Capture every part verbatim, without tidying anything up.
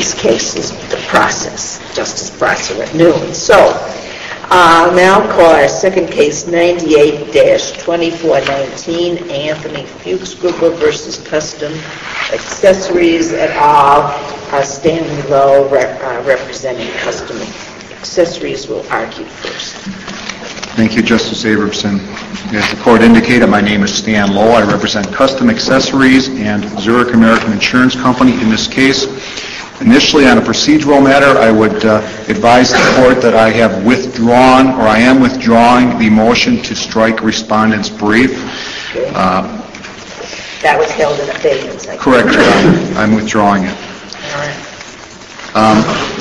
these cases, the process. Justice Prosser at noon. So, uh, now call our second case, ninety-eight dash twenty-four nineteen, Anthony Fuchs Gruber versus Custom Accessories et al. Uh, Stanley Lowe, rep, uh, representing Custom Accessories, will argue first. Thank you, Justice Abrahamson. As the court indicated, my name is Stan Lowe. I represent Custom Accessories and Zurich American Insurance Company in this case. Initially, on a procedural matter, I would uh, advise the court that I have withdrawn, or I am withdrawing, the motion to strike respondent's brief. Okay. Uh, that was held in abeyance. I correct, Your Honor. I'm withdrawing it. All right. Um,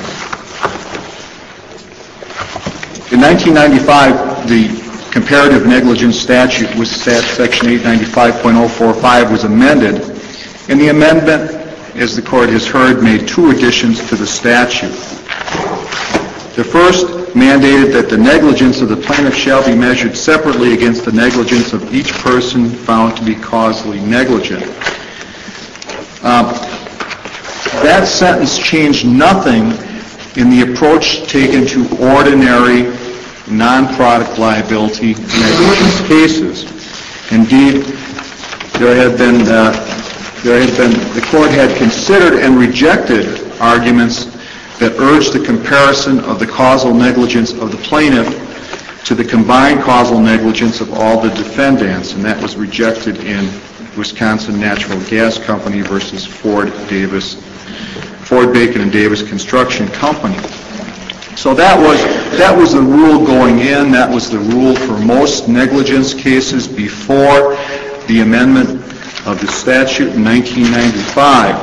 in nineteen ninety-five, the comparative negligence statute, was section eight ninety-five point oh four five, was amended, and the amendment, as the court has heard, made two additions to the statute. The first mandated that the negligence of the plaintiff shall be measured separately against the negligence of each person found to be causally negligent. Um, that sentence changed nothing in the approach taken to ordinary non-product liability negligence cases. Indeed, there had been uh, There had been, the court had considered and rejected arguments that urged the comparison of the causal negligence of the plaintiff to the combined causal negligence of all the defendants, and that was rejected in Wisconsin Natural Gas Company versus Ford Davis, Ford Bacon and Davis Construction Company. So that was that was the rule going in. That was the rule for most negligence cases before the amendment of the statute in nineteen ninety-five.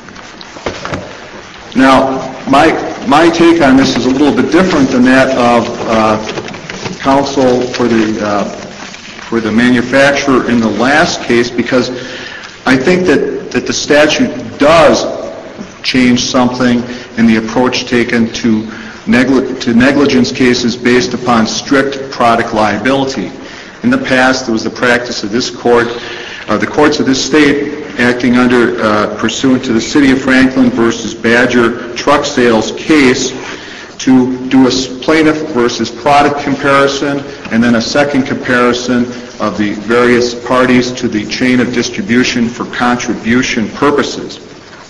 Now, my my take on this is a little bit different than that of uh, counsel for the uh, for the manufacturer in the last case, because I think that that the statute does change something in the approach taken to negli- to negligence cases based upon strict product liability. In the past, there was the practice of this court, uh, the courts of this state, acting under uh, pursuant to the City of Franklin versus Badger truck sales case, to do a plaintiff versus product comparison, and then a second comparison of the various parties to the chain of distribution for contribution purposes.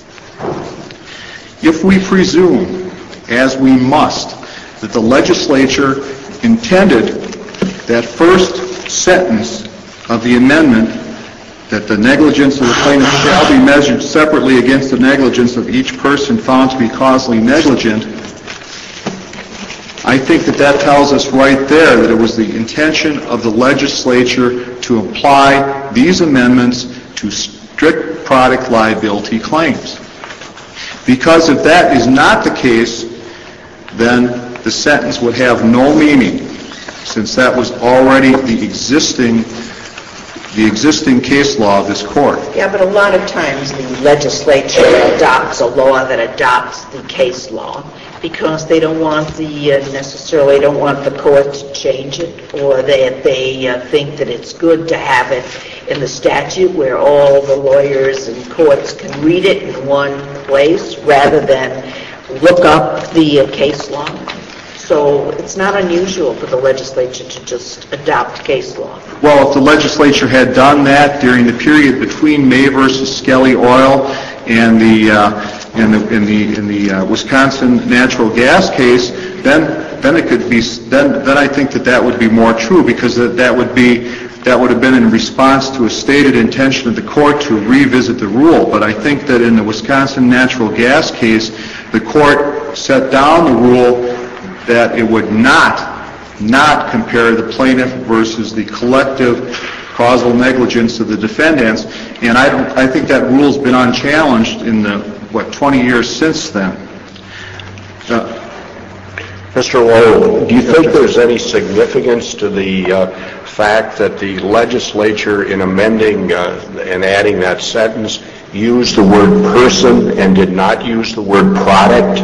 If we presume, as we must, that the legislature intended that first sentence of the amendment, that the negligence of the plaintiff shall be measured separately against the negligence of each person found to be causally negligent, I think that that tells us right there that it was the intention of the legislature to apply these amendments to strict product liability claims. Because if that is not the case, then the sentence would have no meaning, since that was already the existing the existing case law of this court. Yeah, but a lot of times the legislature adopts a law that adopts the case law because they don't want the uh, necessarily don't want the court to change it, or they they uh, think that it's good to have it in the statute where all the lawyers and courts can read it in one place rather than look up the uh, case law. So it's not unusual for the legislature to just adopt case law. Well, if the legislature had done that during the period between May versus Skelly Oil and the uh, in the in the in the uh, Wisconsin natural gas case, then then it could be then then I think that that would be more true, because that, that would be that would have been in response to a stated intention of the court to revisit the rule. But I think that in the Wisconsin natural gas case, the court set down the rule that it would not, not compare the plaintiff versus the collective causal negligence of the defendants. And I don't, I think that rule's been unchallenged in the, what, twenty years since then. Uh, Mister Lowe, do you think there's any significance to the uh, fact that the legislature, in amending uh, and adding that sentence, used the word person and did not use the word product?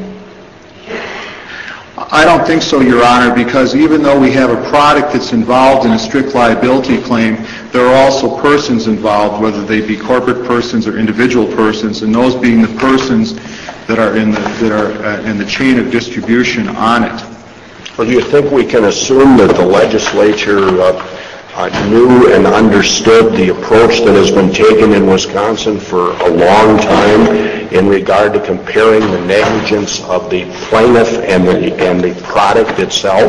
I don't think so, Your Honor, because even though we have a product that's involved in a strict liability claim, there are also persons involved, whether they be corporate persons or individual persons, and those being the persons that are in the, that are uh, in the chain of distribution on it. Well, do you think we can assume that the legislature uh, uh, knew and understood the approach that has been taken in Wisconsin for a long time in regard to comparing the negligence of the plaintiff and the, and the product itself?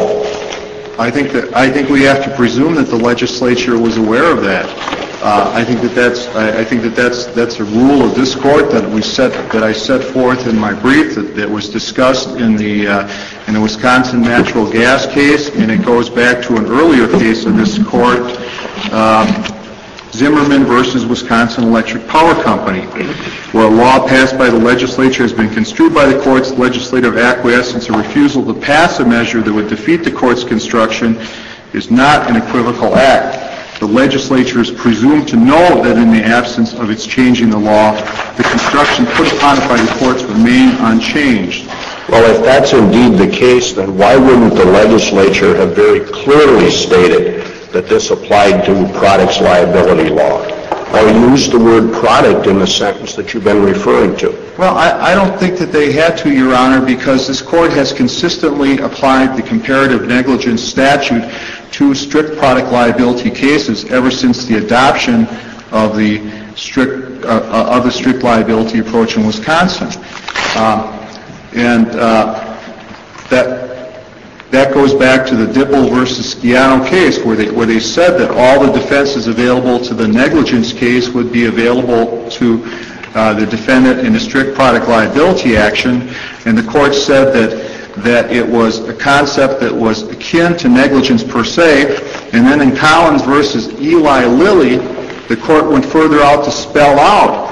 I think that I think we have to presume that the legislature was aware of that. Uh, I think that that's I, I think that that's that's a rule of this court that we set that I set forth in my brief that, that was discussed in the uh, in the Wisconsin natural gas case, and it goes back to an earlier case of this court, um, Zimmerman versus Wisconsin Electric Power Company, where a law passed by the legislature has been construed by the court's legislative acquiescence or refusal to pass a measure that would defeat the court's construction is not an equivocal act. The legislature is presumed to know that in the absence of its changing the law, the construction put upon it by the courts remain unchanged. Well, if that's indeed the case, then why wouldn't the legislature have very clearly stated that this applied to products liability law, or use the word product in the sentence that you've been referring to? Well, I, I don't think that they had to, Your Honor, because this court has consistently applied the comparative negligence statute to strict product liability cases ever since the adoption of the strict uh, uh, of the strict liability approach in Wisconsin, um, and uh, that. That goes back to the Dipple versus Schiano case, where they where they said that all the defenses available to the negligence case would be available to uh, the defendant in a strict product liability action, and the court said that that it was a concept that was akin to negligence per se. And then in Collins versus Eli Lilly, the court went further out to spell out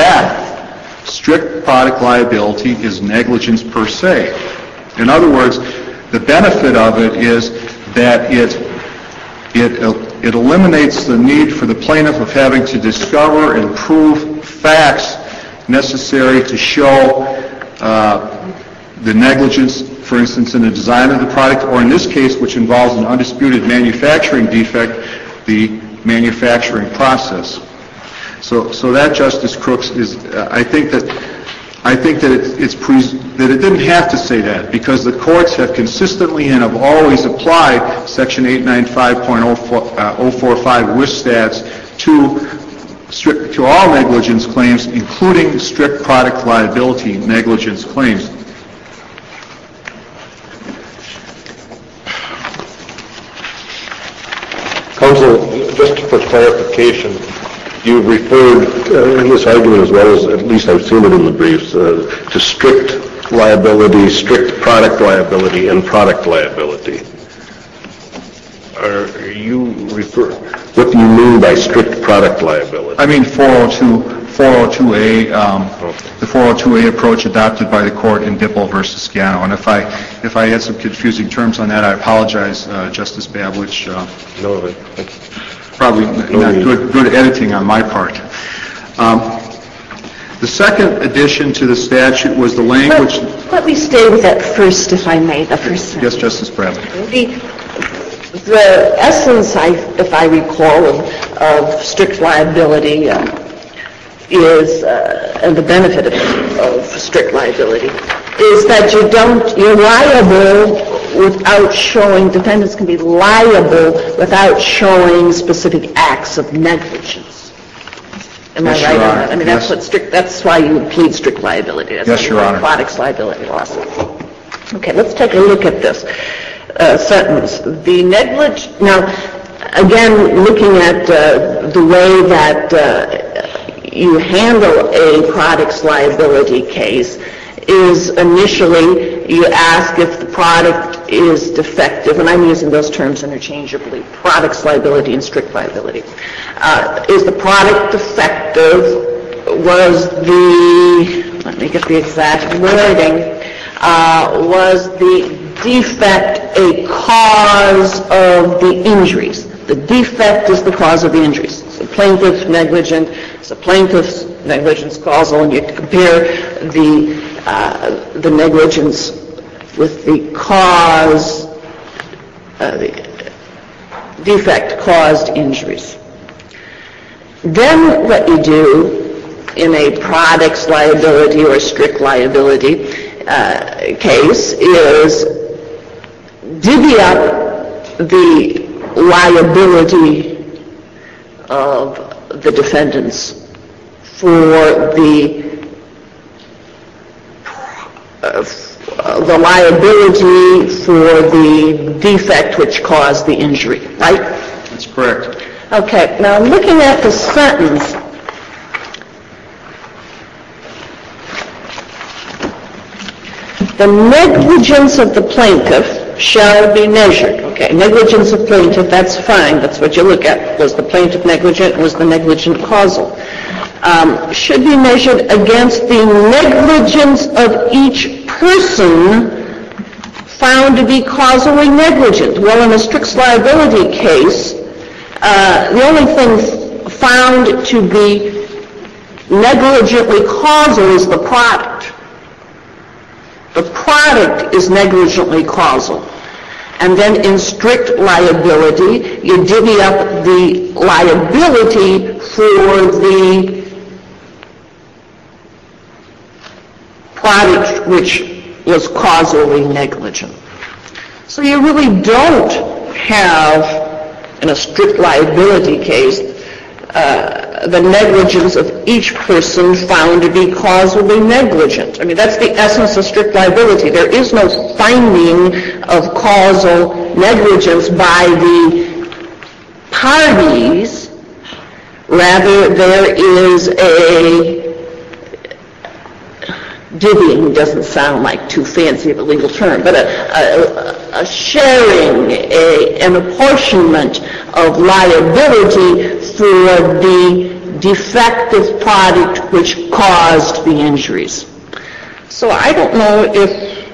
that strict product liability is negligence per se. In other words, the benefit of it is that it, it, it eliminates the need for the plaintiff of having to discover and prove facts necessary to show uh, the negligence, for instance, in the design of the product, or in this case, which involves an undisputed manufacturing defect, the manufacturing process. So, so that, Justice Crooks, is uh, I think that I think that it, it's pre- that it didn't have to say that, because the courts have consistently and have always applied Section eight ninety-five point oh four five W I S stats to strict, to all negligence claims, including strict product liability negligence claims. Counsel, just for clarification, you've referred uh, in this argument, as well as at least I've seen it in the briefs, uh, to strict liability, strict product liability, and product liability. Are you refer? What do you mean by strict product liability? I mean four oh two A, um, the four oh two A approach adopted by the court in Dipple versus Schiano. And if I if I had some confusing terms on that, I apologize, uh, Justice Bablich. Uh, no, that's probably no not need. good good editing on my part. Um, the second addition to the statute was the language. Let, let me stay with that first, if I may. The first sentence. Yes, Justice Bradley. The, the essence, I, if I recall, of, of strict liability uh, is, uh, and the benefit of, of strict liability, is that you don't, you're liable without showing, defendants can be liable without showing specific acts of negligence. Am Yes, I right Your on Honor. that? I mean, Yes. that's what strict, that's why you would plead strict liability. That's Yes, why Your you Honor. Products liability laws. Okay, let's take a look at this uh, sentence. The neglig, now, again, looking at uh, the way that uh, you handle a products liability case is initially you ask if the product is defective, and I'm using those terms interchangeably, products liability and strict liability. Uh, is the product defective? Was the, let me get the exact wording, uh, was the defect a cause of the injuries? The defect is the cause of the injuries. So plaintiff negligent, so plaintiff's negligence causal, and you compare the uh, the negligence with the cause, uh, the defect caused injuries. Then what you do in a products liability or strict liability uh, case is divvy up the liability of the defendants for the uh, the liability for the defect which caused the injury, right? That's correct. Okay, now looking at the sentence, the negligence of the plaintiff shall be measured. Okay, negligence of plaintiff, that's fine. That's what you look at. Was the plaintiff negligent? Was the negligent causal? Um, should be measured against the negligence of each person found to be causally negligent. Well, in a strict liability case, uh, the only thing found to be negligently causal is the product. The product is negligently causal. And then in strict liability, you divvy up the liability for the product which was causally negligent. So you really don't have, in a strict liability case, uh, the negligence of each person found to be causally negligent. I mean, that's the essence of strict liability. There is no finding of causal negligence by the parties. Rather, there is a divvying doesn't sound like too fancy of a legal term, but a, a, a sharing, a, an apportionment of liability for the defective product which caused the injuries. So I don't know if,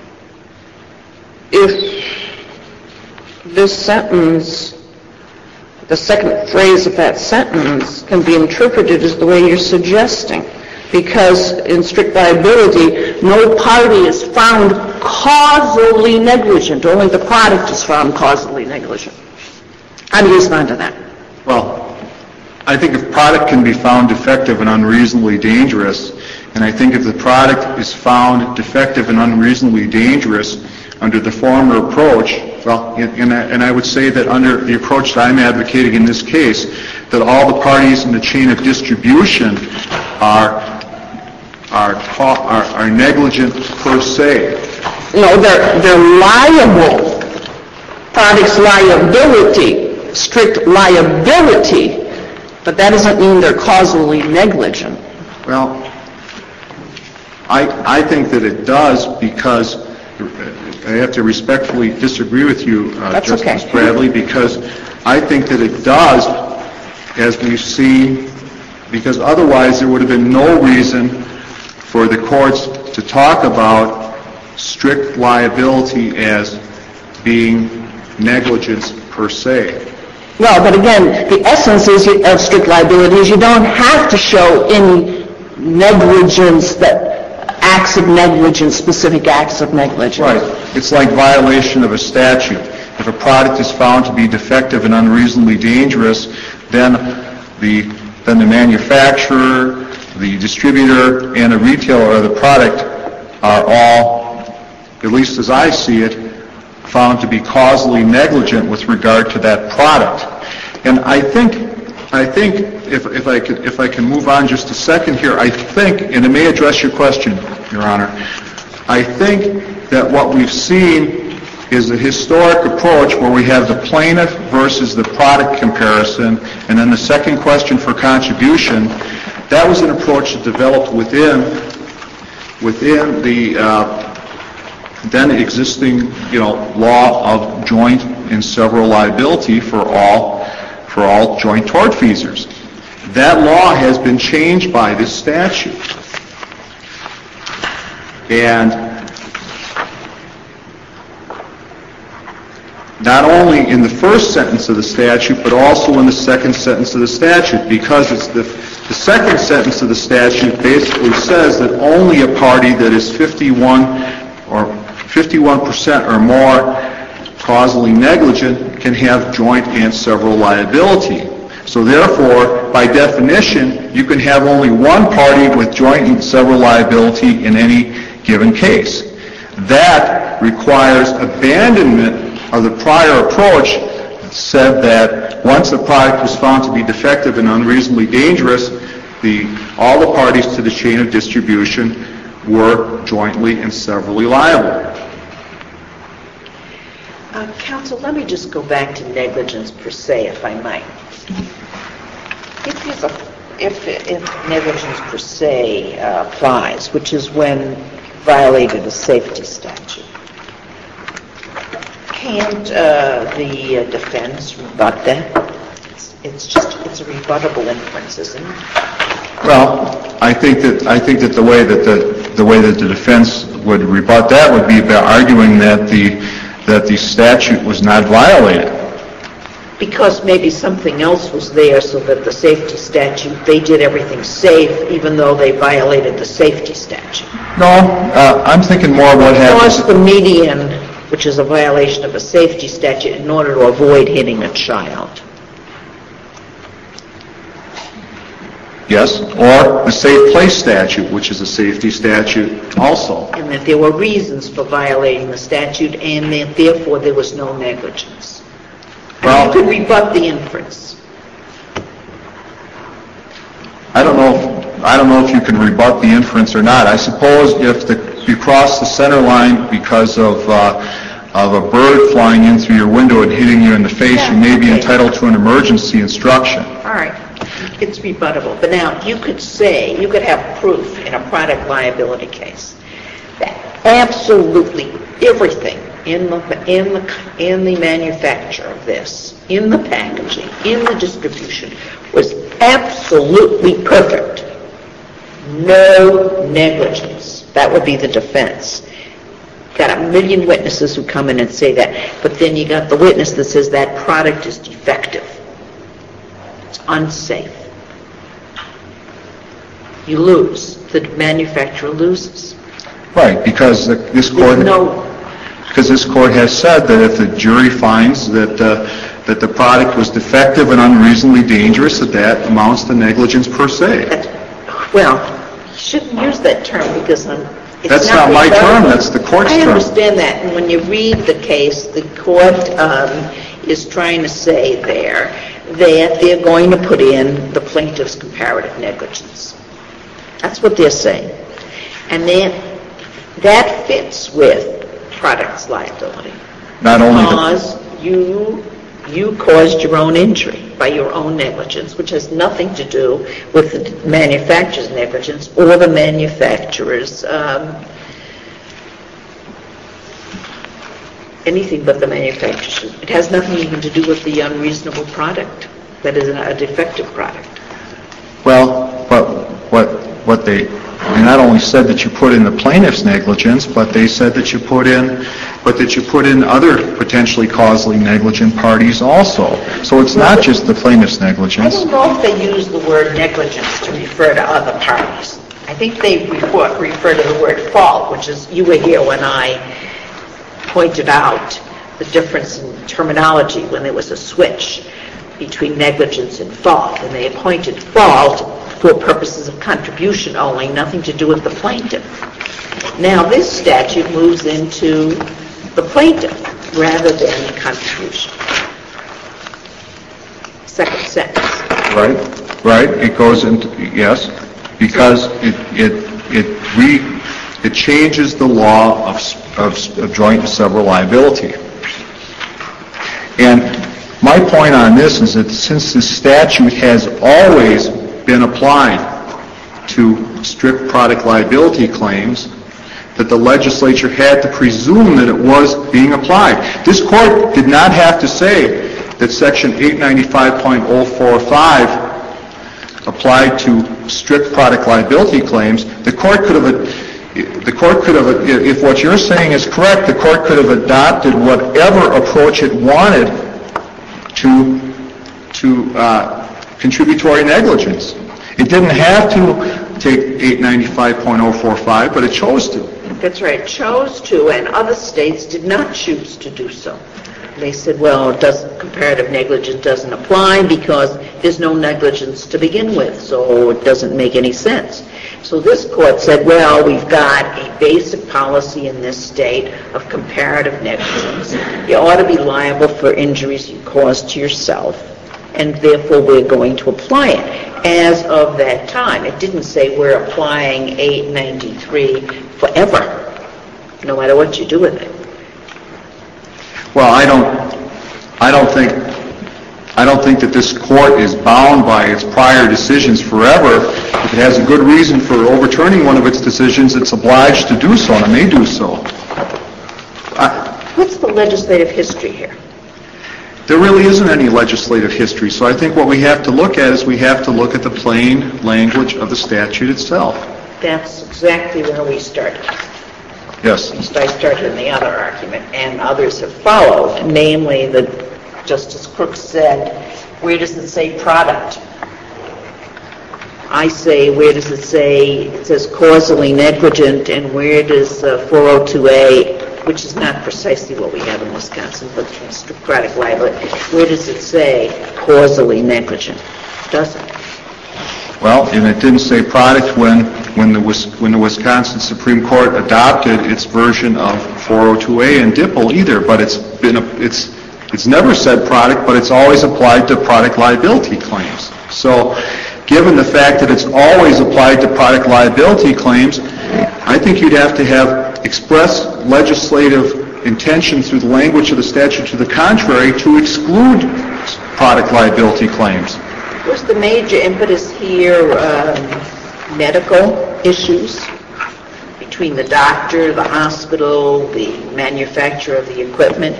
if this sentence, the second phrase of that sentence can be interpreted as the way you're suggesting. Because in strict liability, no party is found causally negligent. Only the product is found causally negligent. How do you respond to that? Well, I think if product can be found defective and unreasonably dangerous, and I think if the product is found defective and unreasonably dangerous under the former approach, well, and I, and I would say that under the approach that I'm advocating in this case, that all the parties in the chain of distribution are Are, are, are negligent per se. No, they're, they're liable. Products liability, strict liability, but that doesn't mean they're causally negligent. Well, I, I think that it does because I have to respectfully disagree with you, uh, That's Justice okay. Bradley, because I think that it does, as we've seen, because otherwise there would have been no reason for the courts to talk about strict liability as being negligence per se. Well, but again, the essence is you, of strict liability is you don't have to show any negligence, that acts of negligence, specific acts of negligence. Right. It's like violation of a statute. If a product is found to be defective and unreasonably dangerous, then the then the manufacturer, the distributor, and a retailer of the product are all, at least as I see it, found to be causally negligent with regard to that product. And I think, I think, if, if I could, if I can move on just a second here, I think, and it may address your question, Your Honor, I think that what we've seen is a historic approach where we have the plaintiff versus the product comparison, and then the second question for contribution. That was an approach that developed within within the uh, then existing, you know, law of joint and several liability for all for all joint tortfeasors. That law has been changed by this statute, and not only in the first sentence of the statute, but also in the second sentence of the statute, because it's the, the second sentence of the statute basically says that only a party that is fifty-one or fifty-one percent or more causally negligent can have joint and several liability. So therefore, by definition, you can have only one party with joint and several liability in any given case. That requires abandonment of the prior approach that said that once the product was found to be defective and unreasonably dangerous, the, all the parties to the chain of distribution were jointly and severally liable. Uh, Counsel, let me just go back to negligence per se, if I might. If, there's a, if, if negligence per se uh, applies, which is when violated a safety statute, can't uh, the uh, defense rebut that? It's, it's just, it's a rebuttable inference, isn't it? Well, I think that I think that the way that the the way that the defense would rebut that would be by arguing that the that the statute was not violated. Because maybe something else was there so that the safety statute, they did everything safe even though they violated the safety statute. No, uh, I'm thinking more of what happens. Cross the median, which is a violation of a safety statute, in order to avoid hitting a child. Yes, or the safe place statute, which is a safety statute also. And that there were reasons for violating the statute and that therefore there was no negligence. Well, you could rebut the inference. I don't know. I don't know if you can rebut the inference or not. I suppose if the, you cross the center line because of uh, of a bird flying in through your window and hitting you in the face, Yeah, you may be okay. entitled to an emergency instruction. All right. It's rebuttable. But now you could say, you could have proof in a product liability case that absolutely everything in the in the in the manufacture of this, in the packaging, in the distribution was absolutely perfect. No negligence. That would be the defense. Got a million witnesses who come in and say that, but then you got the witness that says that product is defective. It's unsafe. You lose. The manufacturer loses. Right, because the, this court There's no because this court has said that if the jury finds that uh, that the product was defective and unreasonably dangerous, that that amounts to negligence per se. That's, well, you shouldn't use that term because I'm, it's That's not my relevant. term, that's the court's I term. understand that, and when you read the case, the court um, is trying to say there that they're going to put in the plaintiff's comparative negligence. That's what they're saying. And then that fits with product's liability. Not only the, Because you you caused your own injury by your own negligence, which has nothing to do with the manufacturer's negligence or the manufacturer's um, anything but the manufacturer's. It has nothing even to do with the unreasonable product that is a defective product. well, but what what they they not only said that you put in the plaintiff's negligence, but they said that you put in, but that you put in other potentially causally negligent parties also. So it's not just the plaintiff's I negligence. don't know if they use the word negligence to refer to other parties. I think they refer, refer to the word fault, which is, you were here when I pointed out the difference in terminology when there was a switch between negligence and fault, and they appointed fault for purposes of contribution only, nothing to do with the plaintiff. Now this statute moves into the plaintiff rather than the contribution. Second sentence. Right, right. It goes into, yes, because it it it re it changes the law of of, of joint and several liability. And my point on this is that since the statute has always been applied to strict product liability claims, that the legislature had to presume that it was being applied. This court did not have to say that Section eight ninety-five point oh four five applied to strict product liability claims. The court could have, the court could have, if what you're saying is correct, the court could have adopted whatever approach it wanted to to uh, contributory negligence. It didn't have to take eight ninety-five point oh four five, but it chose to. That's right, chose to, and other states did not choose to do so. They said, well, it doesn't, comparative negligence doesn't apply because there's no negligence to begin with, so it doesn't make any sense. So this court said, well, we've got a basic policy in this state of comparative negligence. You ought to be liable for injuries you caused to yourself, and therefore we're going to apply it. As of that time, it didn't say we're applying eight ninety-three forever, no matter what you do with it. Well, I don't, I don't think, I don't think that this court is bound by its prior decisions forever. If it has a good reason for overturning one of its decisions, it's obliged to do so, and it may do so. I, What's the legislative history here? There really isn't any legislative history, so I think what we have to look at is we have to look at the plain language of the statute itself. That's exactly where we started. Yes. I started in the other argument, and others have followed, namely that Justice Crook said, where does it say product? I say, where does it say, it says causally negligent, and where does uh, four oh two A, which is not precisely what we have in Wisconsin, but strict product liability, where does it say causally negligent? It doesn't. Well, and it didn't say product when when the when the Wisconsin Supreme Court adopted its version of four oh two A and Dipple either. But it's been a, it's it's never said product, but it's always applied to product liability claims. So, given the fact that it's always applied to product liability claims, I think you'd have to have express legislative intention through the language of the statute to the contrary to exclude product liability claims. Was the major impetus here um, medical issues between the doctor, the hospital, the manufacturer of the equipment?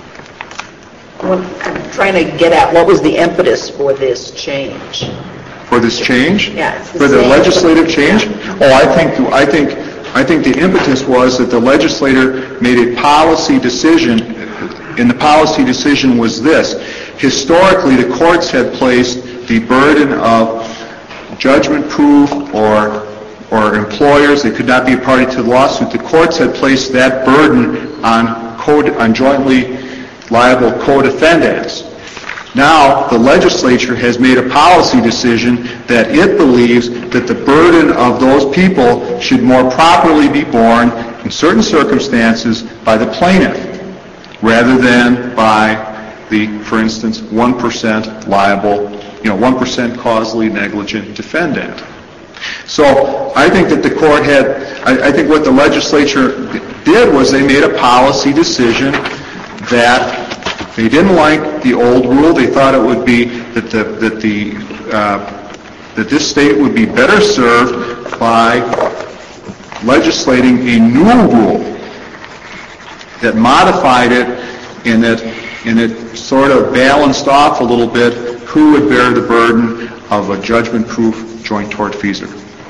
I'm trying to get at what was the impetus for this change? For this change? Yeah, it's the For the same. legislative change? Oh, I think I think I think the impetus was that the legislator made a policy decision, and the policy decision was this. Historically, the courts had placed the burden of judgment proof or or employers, they could not be a party to the lawsuit. The courts had placed that burden on co- on jointly liable co-defendants. Now, the legislature has made a policy decision that it believes that the burden of those people should more properly be borne in certain circumstances by the plaintiff, rather than by the, for instance, one percent liable, you know, one percent causally negligent defendant. So I think that the court had, I, I think what the legislature did was they made a policy decision that they didn't like the old rule. They thought it would be that the that the uh, that this state would be better served by legislating a new rule that modified it and that and it sort of balanced off a little bit who would bear the burden of a judgment-proof joint tortfeasor.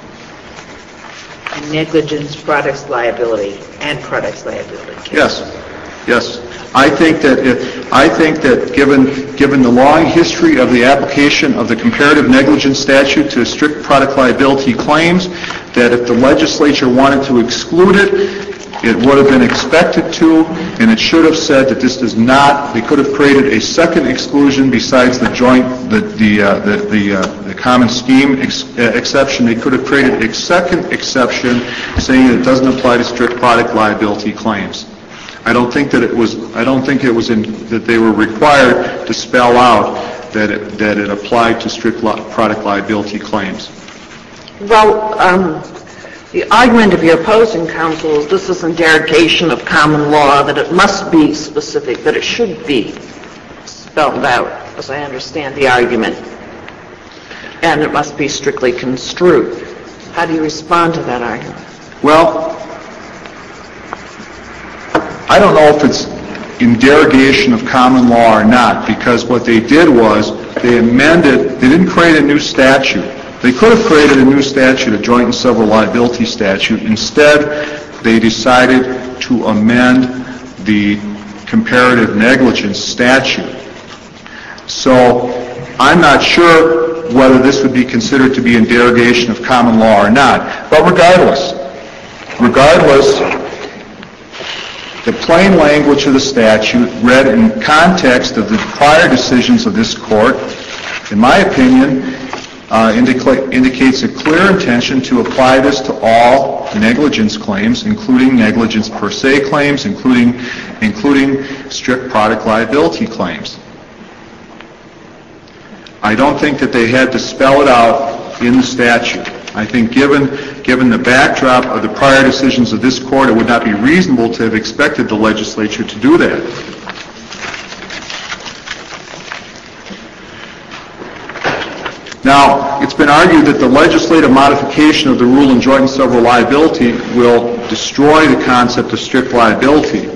Negligence, products liability, and products liability case. Yes, yes. I think that if, I think that given given the long history of the application of the comparative negligence statute to strict product liability claims, that if the legislature wanted to exclude it, it would have been expected to, and it should have said that this does not. They could have created a second exclusion besides the joint, the the uh, the the, uh, the common scheme ex- uh, exception. They could have created a second exception saying that it doesn't apply to strict product liability claims. I don't think that it was. I don't think it was in, that they were required to spell out that it, that it applied to strict li- product liability claims. Well, um, the argument of your opposing counsel is this is in derogation of common law, that it must be specific, that it should be spelled out, as I understand the argument, and it must be strictly construed. How do you respond to that argument? Well, I don't know if it's in derogation of common law or not, because what they did was they amended, they didn't create a new statute. They could have created a new statute, a joint and several liability statute. Instead, they decided to amend the comparative negligence statute. So I'm not sure whether this would be considered to be in derogation of common law or not. But regardless, regardless, The plain language of the statute, read in context of the prior decisions of this court, in my opinion, uh, indica- indicates a clear intention to apply this to all negligence claims, including negligence per se claims, including, including strict product liability claims. I don't think that they had to spell it out in the statute. I think given, given the backdrop of the prior decisions of this court, it would not be reasonable to have expected the legislature to do that. Now, it's been argued that the legislative modification of the rule in joint and several liability will destroy the concept of strict liability.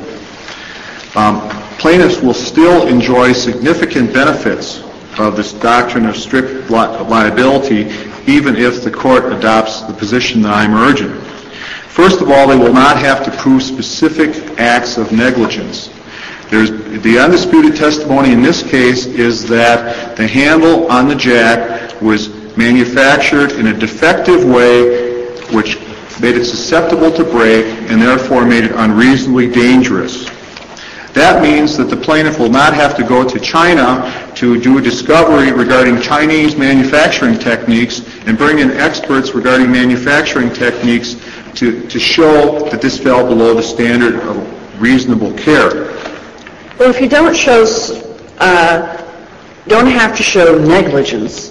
Um, plaintiffs will still enjoy significant benefits of this doctrine of strict li- liability, even if the court adopts the position that I'm urging. First of all, they will not have to prove specific acts of negligence. There's, the undisputed testimony in this case is that the handle on the jack was manufactured in a defective way which made it susceptible to break and therefore made it unreasonably dangerous. That means that the plaintiff will not have to go to China to do a discovery regarding Chinese manufacturing techniques and bring in experts regarding manufacturing techniques to, to show that this fell below the standard of reasonable care. Well, if you don't show, uh, don't have to show negligence,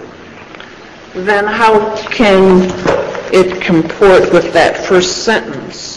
then how can it comport with that first sentence?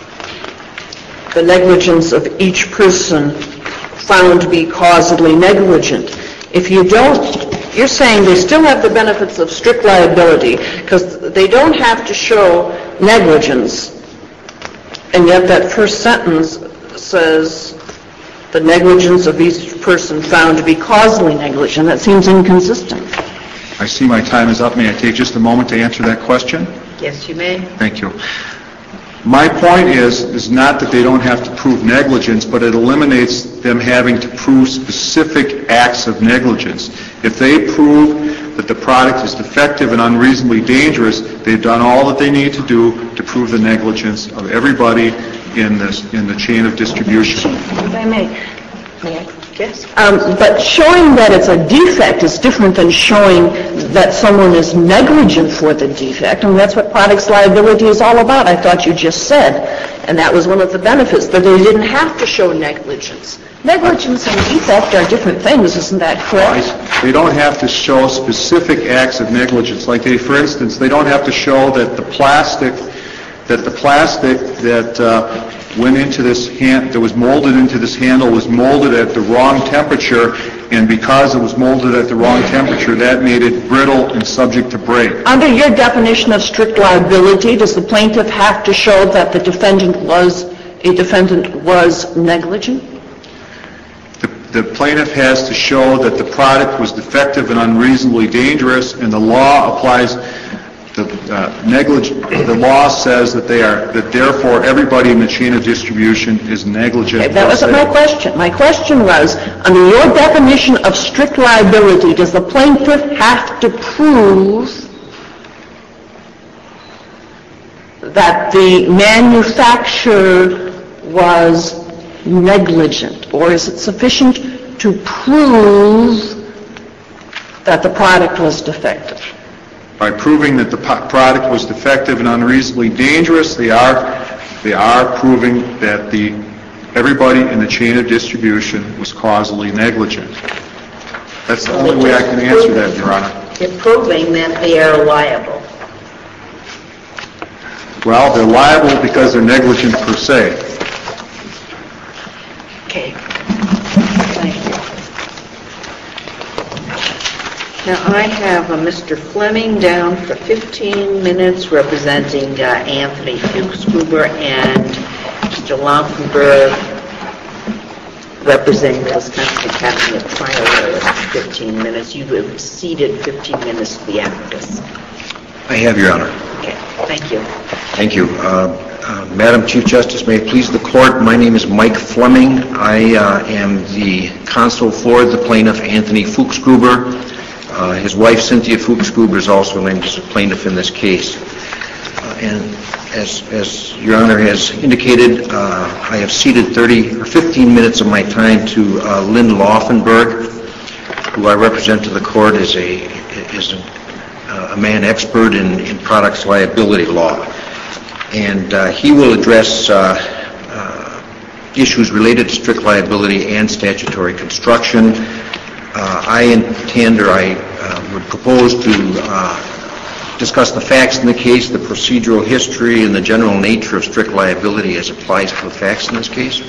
The negligence of each person found to be causally negligent. If you don't, you're saying they still have the benefits of strict liability because they don't have to show negligence, and yet that first sentence says the negligence of each person found to be causally negligent. That seems inconsistent. I see my time is up. May I take just a moment to answer that question? Yes, you may. Thank you. My point is, is not that they don't have to prove negligence, but it eliminates them having to prove specific acts of negligence. If they prove that the product is defective and unreasonably dangerous, they've done all that they need to do to prove the negligence of everybody in this in the chain of distribution. If I may. May I? Yes. Um, but showing that it's a defect is different than showing that someone is negligent for the defect. I mean, that's what products liability is all about, I thought you just said. And that was one of the benefits, that they didn't have to show negligence. Negligence and defect are different things, isn't that correct? They don't have to show specific acts of negligence. Like they, for instance, they don't have to show that the plastic, that the plastic that uh, went into this hand, that was molded into this handle was molded at the wrong temperature, and because it was molded at the wrong temperature, that made it brittle and subject to break. Under your definition of strict liability, does the plaintiff have to show that the defendant was, a defendant was negligent? The, the plaintiff has to show that the product was defective and unreasonably dangerous, and the law applies. The, uh, negligent, the law says that they are, that therefore everybody in the chain of distribution is negligent. Okay, that wasn't my question. My question was, under your definition of strict liability, does the plaintiff have to prove that the manufacturer was negligent, or is it sufficient to prove that the product was defective? By proving that the product was defective and unreasonably dangerous, they are they are proving that the everybody in the chain of distribution was causally negligent. That's the only way I can answer that, Your Honor. They're proving that they are liable. Well, they're liable because they're negligent per se. Okay. Thank you. Now, I have uh, Mister Fleming down for fifteen minutes representing uh, Anthony Fuchsgruber, and Mister Laufenberg representing Wisconsin Academy of Trial Lawyers for fifteen minutes. You have exceeded fifteen minutes to the applicants. I have, Your Honor. Okay, thank you. Thank you. Uh, uh, Madam Chief Justice, may it please the Court, my name is Mike Fleming. I uh, am the counsel for the plaintiff, Anthony Fuchsgruber. Uh, his wife, Cynthia Fuchsgruber, is also named as a plaintiff in this case. Uh, and as, as Your Honor has indicated, uh, I have ceded thirty or fifteen minutes of my time to uh, Lynn Laufenberg, who I represent to the court as a, is a, a man expert in, in products liability law. And uh, he will address uh, uh, issues related to strict liability and statutory construction. Uh, I intend, or I uh, would propose to uh, discuss the facts in the case, the procedural history, and the general nature of strict liability as applies to the facts in this case.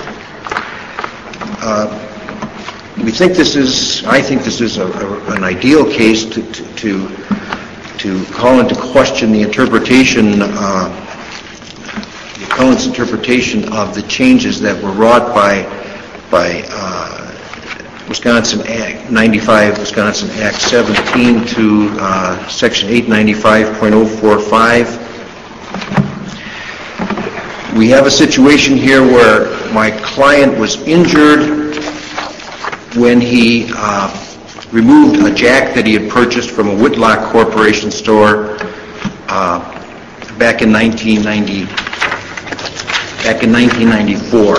Uh, we think this is, I think this is a, a, an ideal case to, to, to, to call into question the interpretation, uh, the appellant's interpretation of the changes that were wrought by, by uh, Wisconsin Act ninety-five, Wisconsin Act seventeen to uh, Section eight ninety-five point oh four five. We have a situation here where my client was injured when he uh, removed a jack that he had purchased from a Whitlock Corporation store uh, back in nineteen ninety. Back in nineteen ninety-four.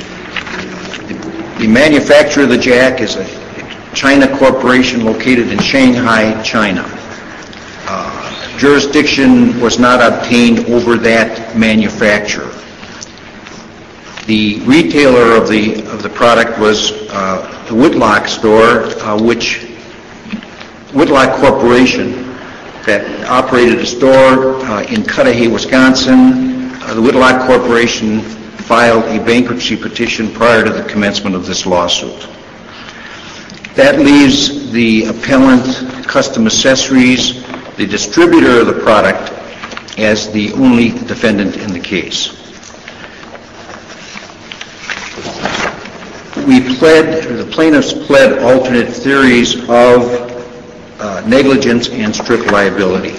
The manufacturer of the jack is a China corporation located in Shanghai, China. Uh, jurisdiction was not obtained over that manufacturer. The retailer of the of the product was uh, the Whitlock store, uh, which Whitlock Corporation that operated a store uh, in Cudahy, Wisconsin. Uh, the Whitlock Corporation filed a bankruptcy petition prior to the commencement of this lawsuit. That leaves the appellant, Custom Accessories, the distributor of the product, as the only defendant in the case. We pled, or the plaintiffs pled alternate theories of uh, negligence and strict liability.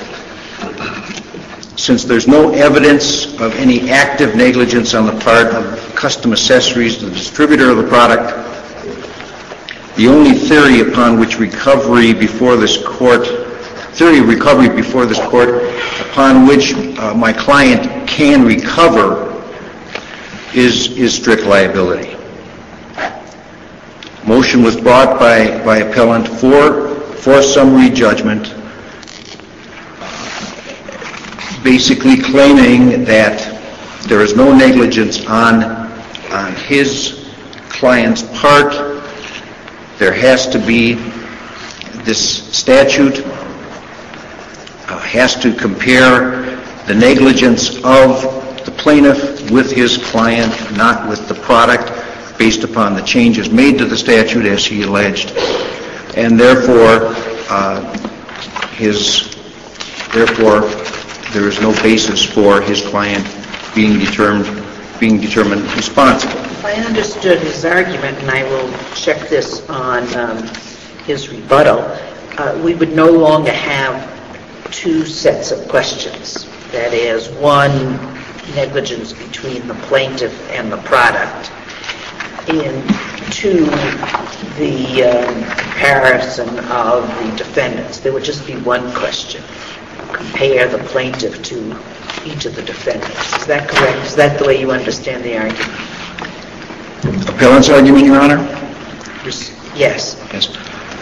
Since there's no evidence of any active negligence on the part of Custom Accessories, the distributor of the product, the only theory upon which recovery before this court, theory of recovery before this court, upon which uh, my client can recover is, is strict liability. Motion was brought by, by appellant for, for summary judgment, basically claiming that there is no negligence on, on his client's part. There has to be, this statute uh, has to compare the negligence of the plaintiff with his client, not with the product, based upon the changes made to the statute as he alleged. And therefore, uh, his, therefore, there is no basis for his client being determined being determined responsible. If I understood his argument, and I will check this on um, his rebuttal, uh, we would no longer have two sets of questions. That is, one, negligence between the plaintiff and the product, and two, the um, comparison of the defendants. There would just be one question. Compare the plaintiff to each of the defendants. Is that correct? Is that the way you understand the argument? Appellant's argument, Your Honor? Yes. Yes.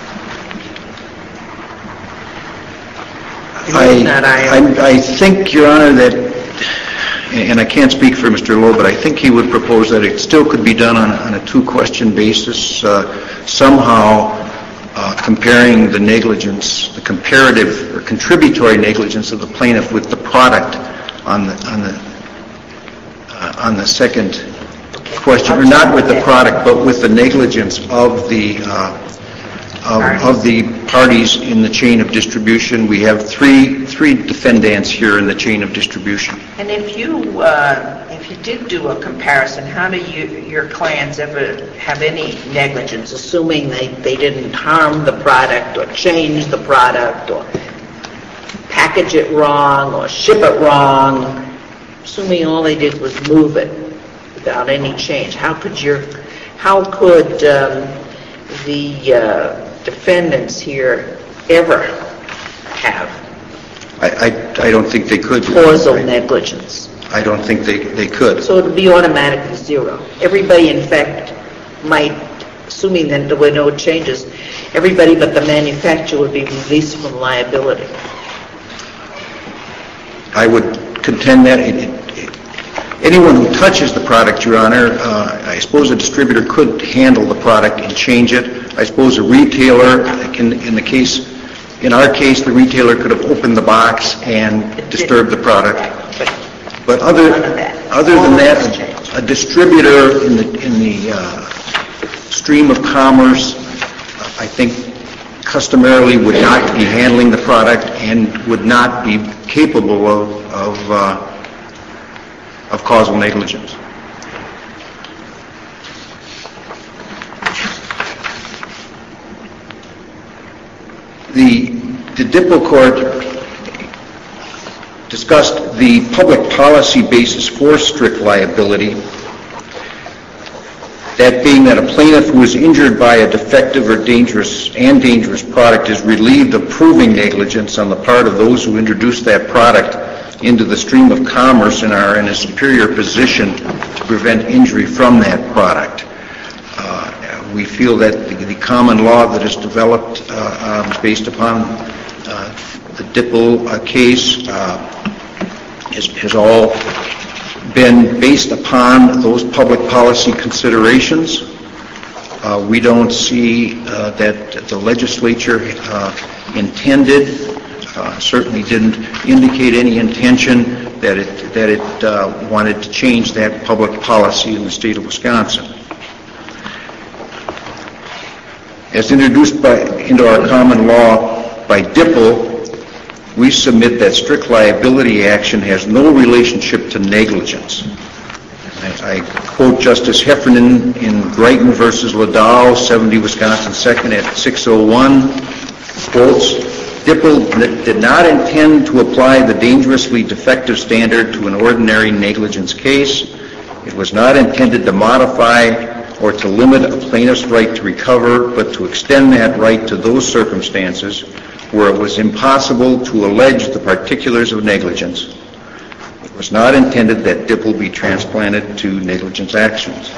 I, not I, I, I think, Your Honor, that, and I can't speak for Mister Lowe, but I think he would propose that it still could be done on, on a two-question basis, uh, somehow Uh, comparing the negligence, the comparative or contributory negligence of the plaintiff with the product on the on the uh, on the second question, or not with the product, but with the negligence of the uh, of, of the parties in the chain of distribution. We have three three defendants here in the chain of distribution. And if you uh, if you did do a comparison, how do you, your clients ever have any negligence, assuming they, they didn't harm the product or change the product or package it wrong or ship it wrong, assuming all they did was move it without any change? How could your how could um, the uh, defendants here ever have I, I, I don't think they could. causal negligence. I don't think they, they could. So it would be automatically zero. Everybody, in fact, might, assuming that there were no changes, everybody but the manufacturer would be released from liability. I would contend that it, it, anyone who touches the product, Your Honor, uh, I suppose a distributor could handle the product and change it. I suppose a retailer, can, in the case, in our case, the retailer could have opened the box and disturbed the product. But other, other than that, a distributor in the in the uh, stream of commerce, I think, customarily would not be handling the product and would not be capable of of, uh, of causal negligence. The, the Dipple Court discussed the public policy basis for strict liability, that being that a plaintiff who is injured by a defective or dangerous and dangerous product is relieved of proving negligence on the part of those who introduced that product into the stream of commerce and are in a superior position to prevent injury from that product. Uh, we feel that the, the common law that is developed uh, um, based upon uh, the Dipple uh, case uh, has, has all been based upon those public policy considerations. Uh, we don't see uh, that the legislature uh, intended, uh, certainly didn't indicate any intention that it that it uh, wanted to change that public policy in the state of Wisconsin. As introduced by into our common law by Dipple, we submit that strict liability action has no relationship to negligence. I, I quote Justice Heffernan in Greiton versus Liddell, seventy Wisconsin second at six oh one, quotes, Dipple did not intend to apply the dangerously defective standard to an ordinary negligence case. It was not intended to modify or to limit a plaintiff's right to recover, but to extend that right to those circumstances where it was impossible to allege the particulars of negligence. It was not intended that Dipple be transplanted to negligence actions.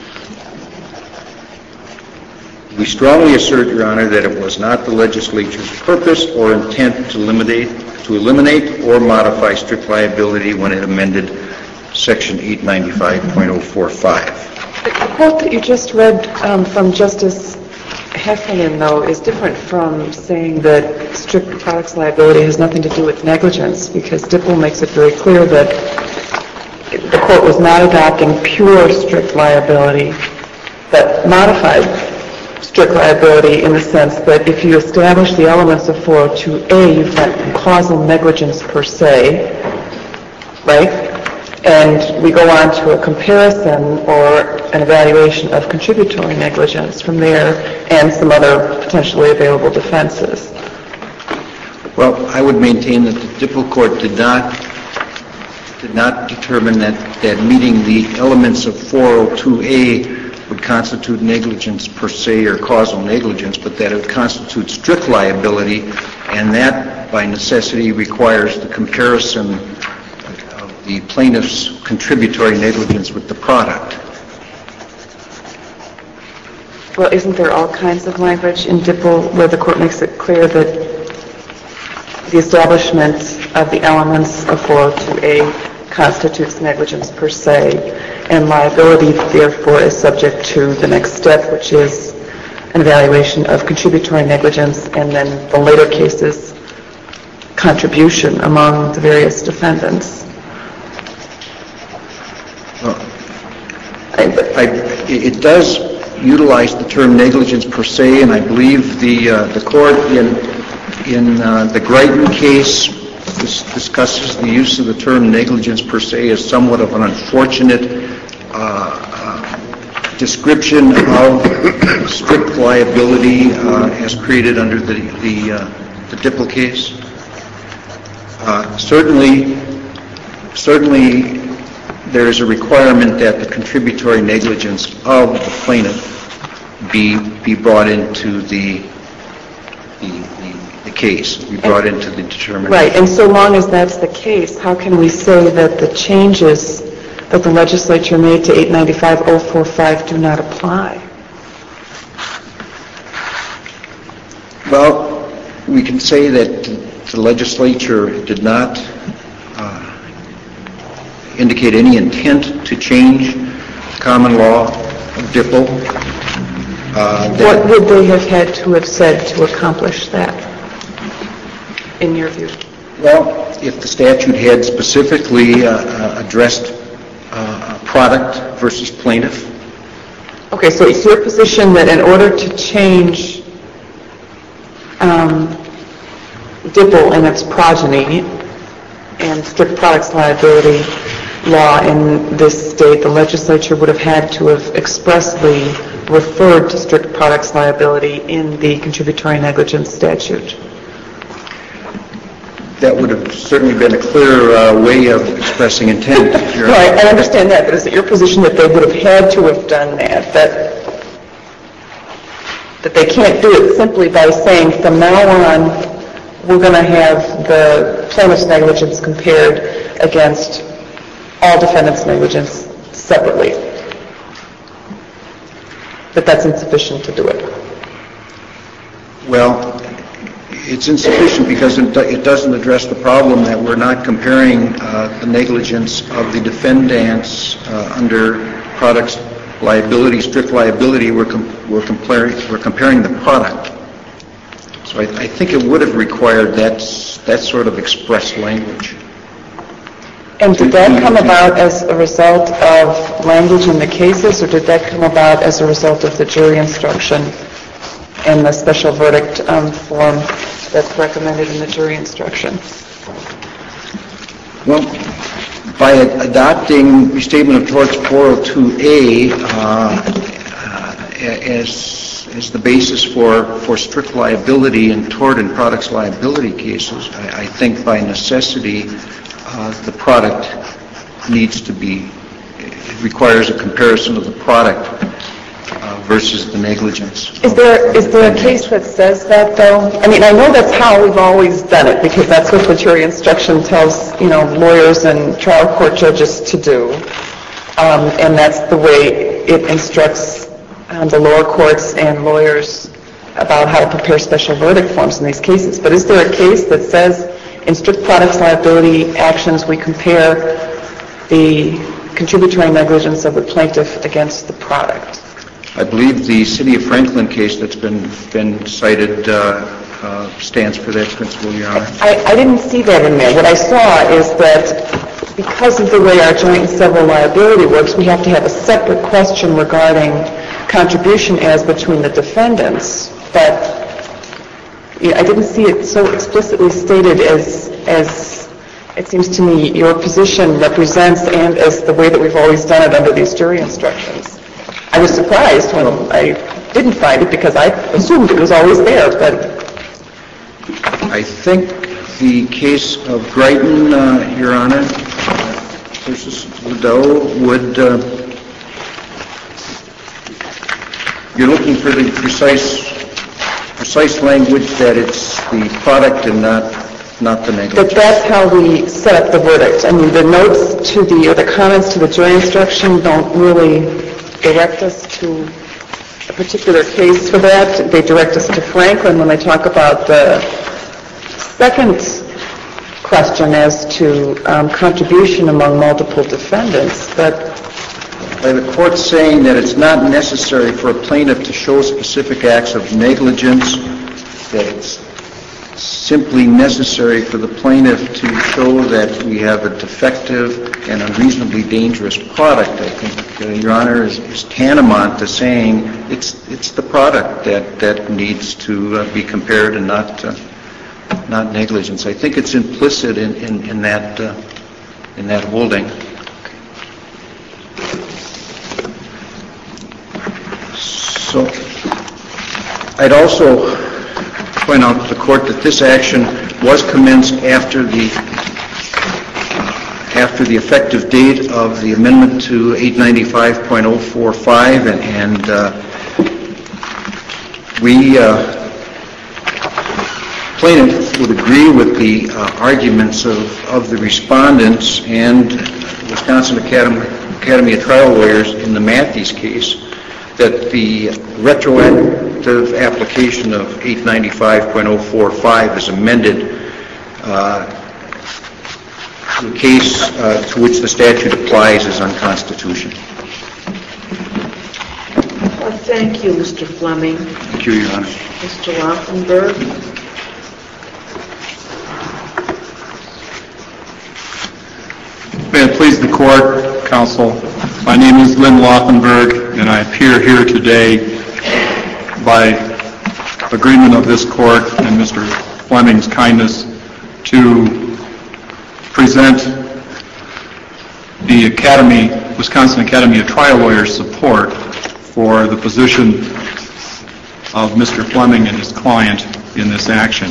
We strongly assert, Your Honor, that it was not the legislature's purpose or intent to eliminate, to eliminate or modify strict liability when it amended Section eight ninety-five point oh four five. The quote that you just read um, from Justice Heffernan, though, is different from saying that strict products liability has nothing to do with negligence, because Dipple makes it very clear that the court was not adopting pure strict liability, but modified strict liability in the sense that if you establish the elements of four oh two A, you've got causal negligence per se, right? And we go on to a comparison or an evaluation of contributory negligence from there and some other potentially available defenses. Well, I would maintain that the Dipple Court did not did not determine that, that meeting the elements of four oh two A would constitute negligence per se or causal negligence, but that it would constitute strict liability, and that by necessity requires the comparison of the plaintiff's contributory negligence with the product. Well, isn't there all kinds of language in Dipple where the court makes it clear that the establishment of the elements of four oh two A constitutes negligence per se, and liability, therefore, is subject to the next step, which is an evaluation of contributory negligence, and then the later cases, contribution among the various defendants? Well, I, I, it does utilize the term negligence per se, and I believe the uh, the court in in uh, the Greiton case dis- discusses the use of the term negligence per se as somewhat of an unfortunate uh, uh, description of strict liability uh, as created under the the, uh, the Dipple case. Uh, certainly, certainly. There is a requirement that the contributory negligence of the plaintiff be be brought into the the, the, the case, be brought into the determination. Right, and so long as that's the case, how can we say that the changes that the legislature made to eight ninety-five oh forty-five do not apply? Well, we can say that the legislature did not uh, indicate any intent to change common law of D I P L. Uh, What would they have had to have said to accomplish that, in your view? Well, if the statute had specifically uh, uh, addressed uh, a product versus plaintiff. Okay, so it's your position that in order to change um, D I P L and its progeny and strict products liability law in this state, the legislature would have had to have expressly referred to strict products liability in the contributory negligence statute. That would have certainly been a clear uh, way of expressing intent. Your No, I, I understand that, but is it your position that they would have had to have done that, that that they can't do it simply by saying from now on we're going to have the plaintiff's negligence compared against all defendants' negligence separately? That that's insufficient to do it? Well, it's insufficient because it, do, it doesn't address the problem that we're not comparing uh, the negligence of the defendants uh, under products liability, strict liability. We're, com- we're, comparing, we're comparing the product. So I, I think it would have required that, that sort of express language. And did that come about as a result of language in the cases, or did that come about as a result of the jury instruction and the special verdict um, form that's recommended in the jury instruction? Well, by ad- adopting Restatement of Torts four oh two A uh, uh, as, as the basis for, for strict liability in tort and products liability cases, I, I think by necessity Uh, the product needs to be, it requires a comparison of the product uh, versus the negligence. Is there is there a case that says that, though? I mean, I know that's how we've always done it, because that's what the jury instruction tells, you know, lawyers and trial court judges to do. Um, and that's the way it instructs um, the lower courts and lawyers about how to prepare special verdict forms in these cases. But is there a case that says in strict products liability actions, we compare the contributory negligence of the plaintiff against the product? I believe the City of Franklin case that's been been cited uh, uh, stands for that principle, Your Honor. I, I didn't see that in there. What I saw is that because of the way our joint and several liability works, we have to have a separate question regarding contribution as between the defendants. But yeah, I didn't see it so explicitly stated as, as it seems to me, your position represents, and as the way that we've always done it under these jury instructions. I was surprised when I didn't find it, because I assumed it was always there, but I think the case of Greiton, uh, Your Honor, versus Ladeau would, uh, you're looking for the precise precise language that it's the product and not not the negligence. that that's how we set up the verdict. I mean, the notes to the, or the comments to the jury instruction don't really direct us to a particular case for that. They direct us to Franklin when they talk about the second question as to um, contribution among multiple defendants. But by the court saying that it's not necessary for a plaintiff to show specific acts of negligence, that it's simply necessary for the plaintiff to show that we have a defective and unreasonably dangerous product, I think, uh, Your Honor, is, is tantamount to saying it's it's the product that, that needs to uh, be compared and not uh, not negligence. I think it's implicit in, in, in that uh, in that holding. So I'd also point out to the court that this action was commenced after the uh, after the effective date of the amendment to eight ninety-five point oh four five, and, and uh, we uh, plaintiff would agree with the uh, arguments of, of the respondents and Wisconsin Academy, Academy of Trial Lawyers in the Matthews case that the retroactive application of eight ninety-five point oh four five is amended uh, the case uh, to which the statute applies is unconstitutional. Well, thank you, Mister Fleming. Thank you, Your Honor. Mister Laufenberg. May it please the Court, Counsel, my name is Lynn Laufenberg, and I appear here today by agreement of this Court and Mister Fleming's kindness to present the Academy, Wisconsin Academy of Trial Lawyers' support for the position of Mister Fleming and his client in this action.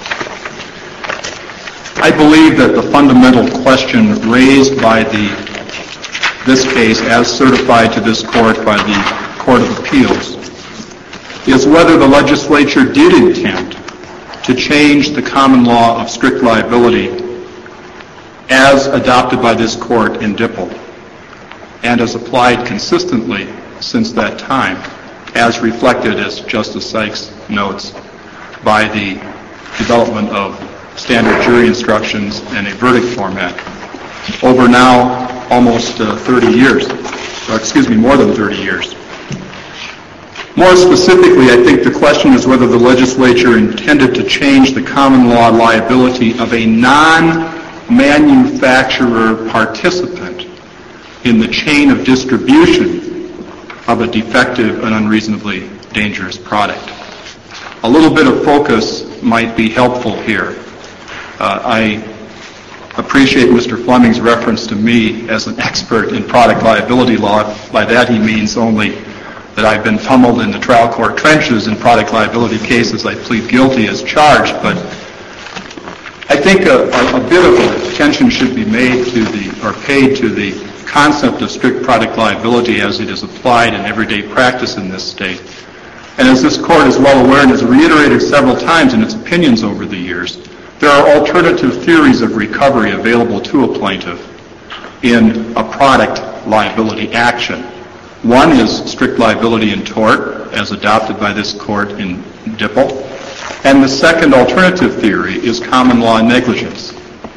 I believe that the fundamental question raised by the, this case as certified to this Court by the Court of Appeals is whether the legislature did intend to change the common law of strict liability as adopted by this Court in Dipple and as applied consistently since that time, as reflected, as Justice Sykes notes, by the development of standard jury instructions and a verdict format over now almost uh, thirty years, or excuse me, more than thirty years. More specifically, I think the question is whether the legislature intended to change the common law liability of a non-manufacturer participant in the chain of distribution of a defective and unreasonably dangerous product. A little bit of focus might be helpful here. Uh, I appreciate Mister Fleming's reference to me as an expert in product liability law. By that he means only that I've been pummeled in the trial court trenches in product liability cases. I plead guilty as charged, but I think a, a, a bit of attention should be made to the, or paid to the concept of strict product liability as it is applied in everyday practice in this state. And as this Court is well aware and has reiterated several times in its opinions over the years, there are alternative theories of recovery available to a plaintiff in a product liability action. One is strict liability in tort, as adopted by this Court in Dipple, and the second alternative theory is common law negligence.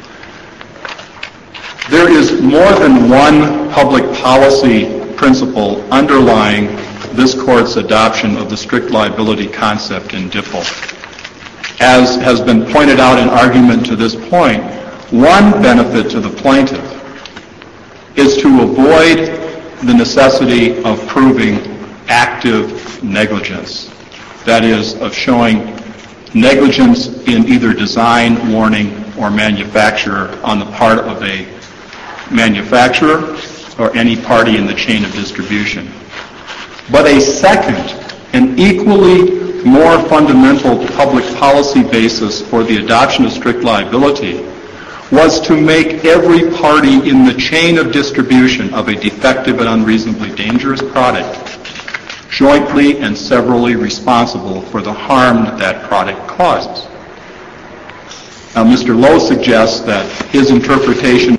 There is more than one public policy principle underlying this Court's adoption of the strict liability concept in Dipple. As has been pointed out in argument to this point, one benefit to the plaintiff is to avoid the necessity of proving active negligence. That is, of showing negligence in either design, warning, or manufacture on the part of a manufacturer or any party in the chain of distribution. But a second and equally more fundamental public policy basis for the adoption of strict liability was to make every party in the chain of distribution of a defective and unreasonably dangerous product jointly and severally responsible for the harm that that product causes. Now, Mister Lowe suggests that his interpretation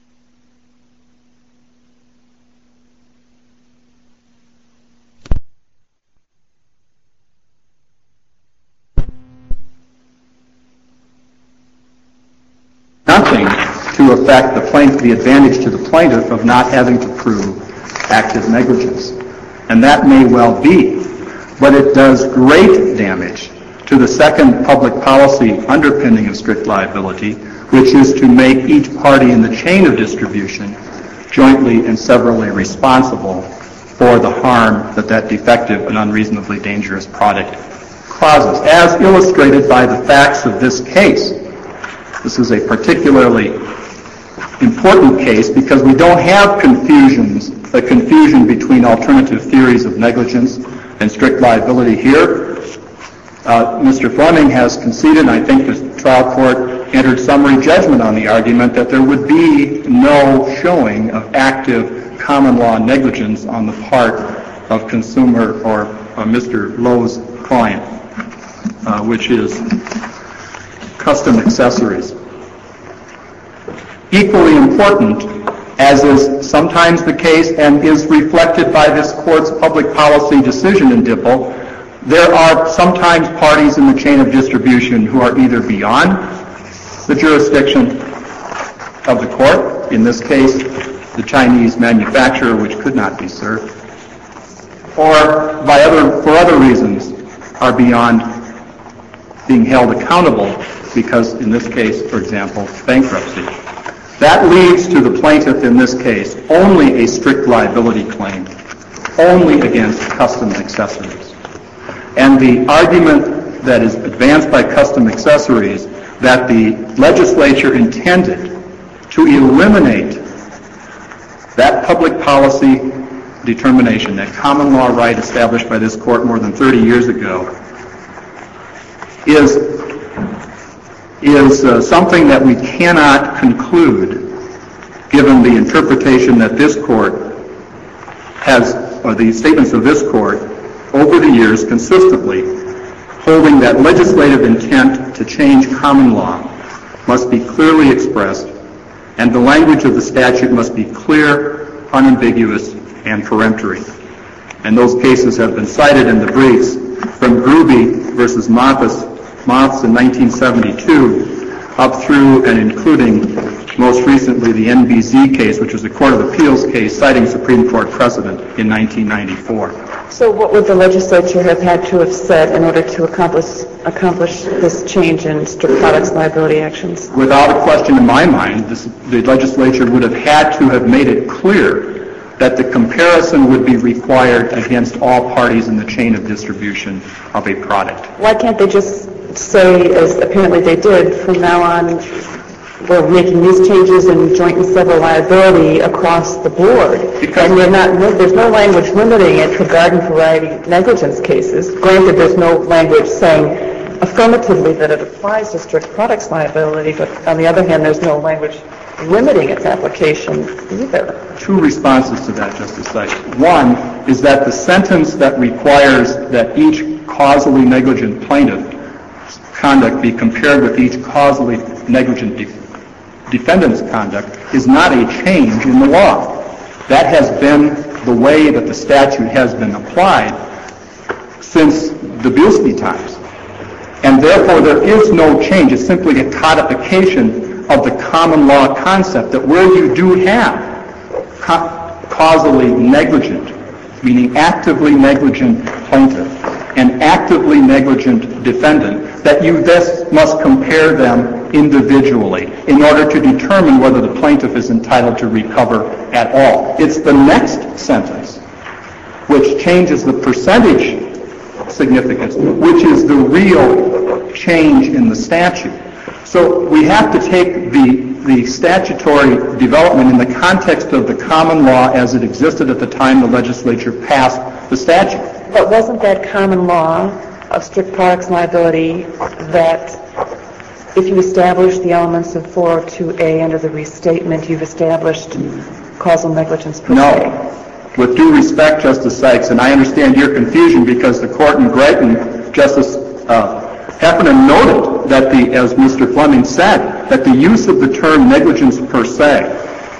nothing to affect the plaintiff, the advantage to the plaintiff of not having to prove active negligence. And that may well be, but it does great damage to the second public policy underpinning of strict liability, which is to make each party in the chain of distribution jointly and severally responsible for the harm that that defective and unreasonably dangerous product causes, as illustrated by the facts of this case. This is a particularly important case because we don't have confusions, a confusion between alternative theories of negligence and strict liability here. Uh, Mister Fleming has conceded, and I think the trial court entered summary judgment on the argument that there would be no showing of active common law negligence on the part of consumer or uh, Mister Lowe's client, uh, which is custom accessories. Equally important, as is sometimes the case and is reflected by this Court's public policy decision in Dipple, there are sometimes parties in the chain of distribution who are either beyond the jurisdiction of the Court, in this case, the Chinese manufacturer, which could not be served, or by other, for other reasons, are beyond being held accountable because, in this case, for example, bankruptcy. That leads to the plaintiff in this case only a strict liability claim, only against custom accessories. And the argument that is advanced by custom accessories that the legislature intended to eliminate that public policy determination, that common law right established by this Court more than thirty years ago, is, is uh, something that we cannot conclude given the interpretation that this Court has, or the statements of this Court over the years consistently, holding that legislative intent to change common law must be clearly expressed, and the language of the statute must be clear, unambiguous, and peremptory. And those cases have been cited in the briefs from Gruby versus Moths, Moths in nineteen seventy-two, up through and including most recently the N B Z case, which was a Court of Appeals case citing Supreme Court precedent in nineteen ninety-four. So what would the legislature have had to have said in order to accomplish accomplish this change in strict products liability actions? Without a question in my mind, this, the legislature would have had to have made it clear that the comparison would be required against all parties in the chain of distribution of a product. Why can't they just say, as apparently they did, from now on we're making these changes in joint and several liability across the board? Because and not, no, there's no language limiting it to garden variety negligence cases. Granted, there's no language saying affirmatively that it applies to strict products liability, but on the other hand, there's no language limiting its application either. Two responses to that, Justice Sykes. One is that the sentence that requires that each causally negligent plaintiff's conduct be compared with each causally negligent de- defendant's conduct is not a change in the law. That has been the way that the statute has been applied since the Bilski times. And therefore, there is no change. It's simply a codification of the common law concept that where you do have ca- causally negligent, meaning actively negligent plaintiff and actively negligent defendant, that you thus must compare them individually in order to determine whether the plaintiff is entitled to recover at all. It's the next sentence which changes the percentage significance, which is the real change in the statute. So we have to take the, the statutory development in the context of the common law as it existed at the time the legislature passed the statute. But wasn't that common law of strict products liability that if you establish the elements of four oh two A under the restatement, you've established causal negligence per se? No. With due respect, Justice Sykes, and I understand your confusion because the court in Greitman, Justice uh, Heffernan noted that the, as Mister Fleming said, that the use of the term negligence per se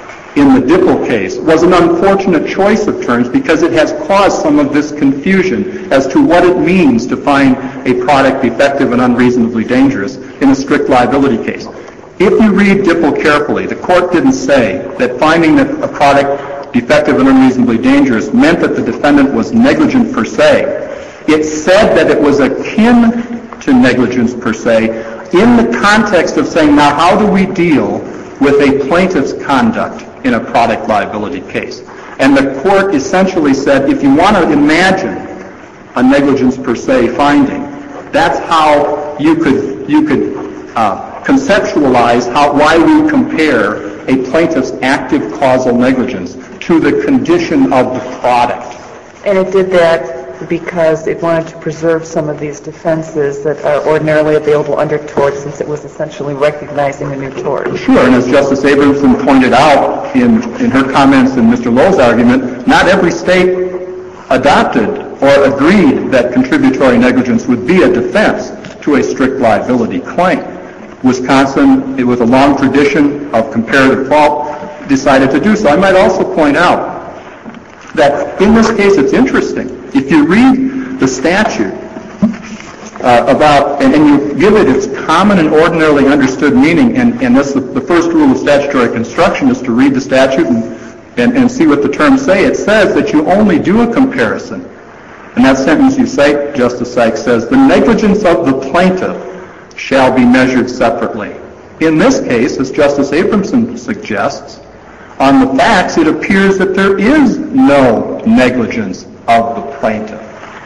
in the Dipple case was an unfortunate choice of terms because it has caused some of this confusion as to what it means to find a product defective and unreasonably dangerous in a strict liability case. If you read Dipple carefully, the court didn't say that finding that a product defective and unreasonably dangerous meant that the defendant was negligent per se. It said that it was akin to negligence per se in the context of saying, now how do we deal with a plaintiff's conduct in a product liability case? And the court essentially said, if you want to imagine a negligence per se finding, that's how you could you could uh, conceptualize how why we compare a plaintiff's active causal negligence to the condition of the product. And it did that because it wanted to preserve some of these defenses that are ordinarily available under tort, since it was essentially recognizing a new tort. Sure, and as Justice Abramson pointed out in, in her comments in Mister Lowe's argument, not every state adopted or agreed that contributory negligence would be a defense to a strict liability claim. Wisconsin, with a long tradition of comparative fault, decided to do so. I might also point out that in this case it's interesting. If you read the statute uh, about, and, and you give it its common and ordinarily understood meaning, and, and that's the, the first rule of statutory construction is to read the statute and, and, and see what the terms say. It says that you only do a comparison. And that sentence you cite, Justice Sykes, says, the negligence of the plaintiff shall be measured separately. In this case, as Justice Abramson suggests, on the facts, it appears that there is no negligence of the plaintiff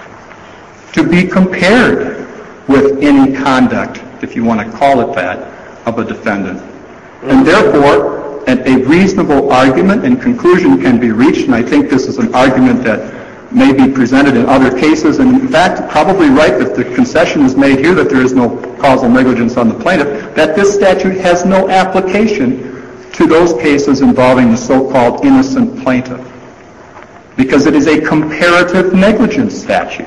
to be compared with any conduct, if you want to call it that, of a defendant. And therefore, a reasonable argument and conclusion can be reached, and I think this is an argument that may be presented in other cases, and in fact, probably right that the concession is made here that there is no causal negligence on the plaintiff, that this statute has no application to those cases involving the so-called innocent plaintiff, because it is a comparative negligence statute.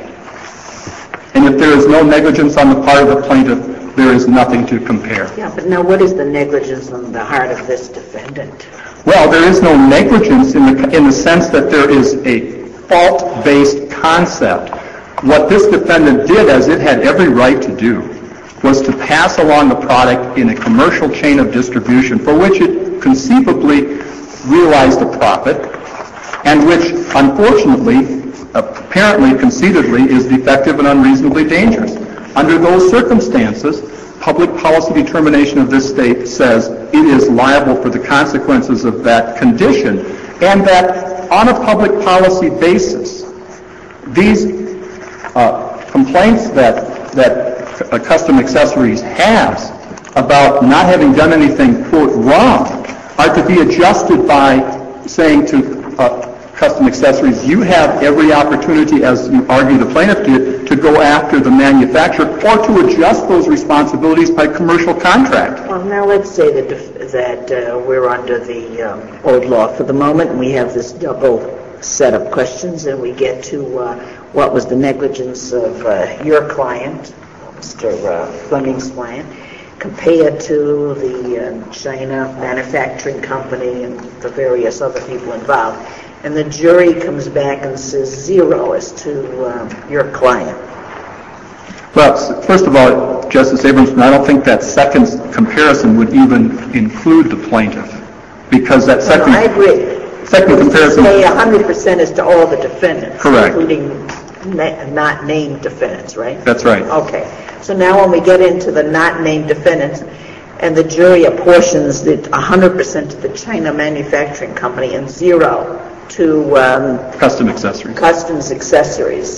And if there is no negligence on the part of the plaintiff, there is nothing to compare. Yeah, but now what is the negligence on the part of this defendant? Well, there is no negligence in the, in the sense that there is a fault-based concept. What this defendant did, as it had every right to do, was to pass along the product in a commercial chain of distribution for which it conceivably realized a profit, and which, unfortunately, apparently, conceitedly, is defective and unreasonably dangerous. Under those circumstances, public policy determination of this state says it is liable for the consequences of that condition, and that on a public policy basis, these uh, complaints that, that uh, Custom Accessories has about not having done anything, quote, wrong, are to be adjusted by saying to uh, Custom Accessories, you have every opportunity, as you argue the plaintiff did, to go after the manufacturer or to adjust those responsibilities by commercial contract. Well, now let's say that, def- that uh, we're under the um, old law for the moment, and we have this double set of questions, and we get to uh, what was the negligence of uh, your client, Mister Uh, Fleming's client, compared to the uh, China manufacturing company and the various other people involved. And the jury comes back and says zero as to uh, your client. Well, first of all, Justice Abramson, I don't think that second comparison would even include the plaintiff, because that second, no, I agree. second comparison... Say one hundred percent is to all the defendants. Correct. Including na- not named defendants, right? That's right. Okay. So now when we get into the not named defendants, and the jury apportions it one hundred percent to the China manufacturing company and zero to um, Custom Accessories. Customs Accessories.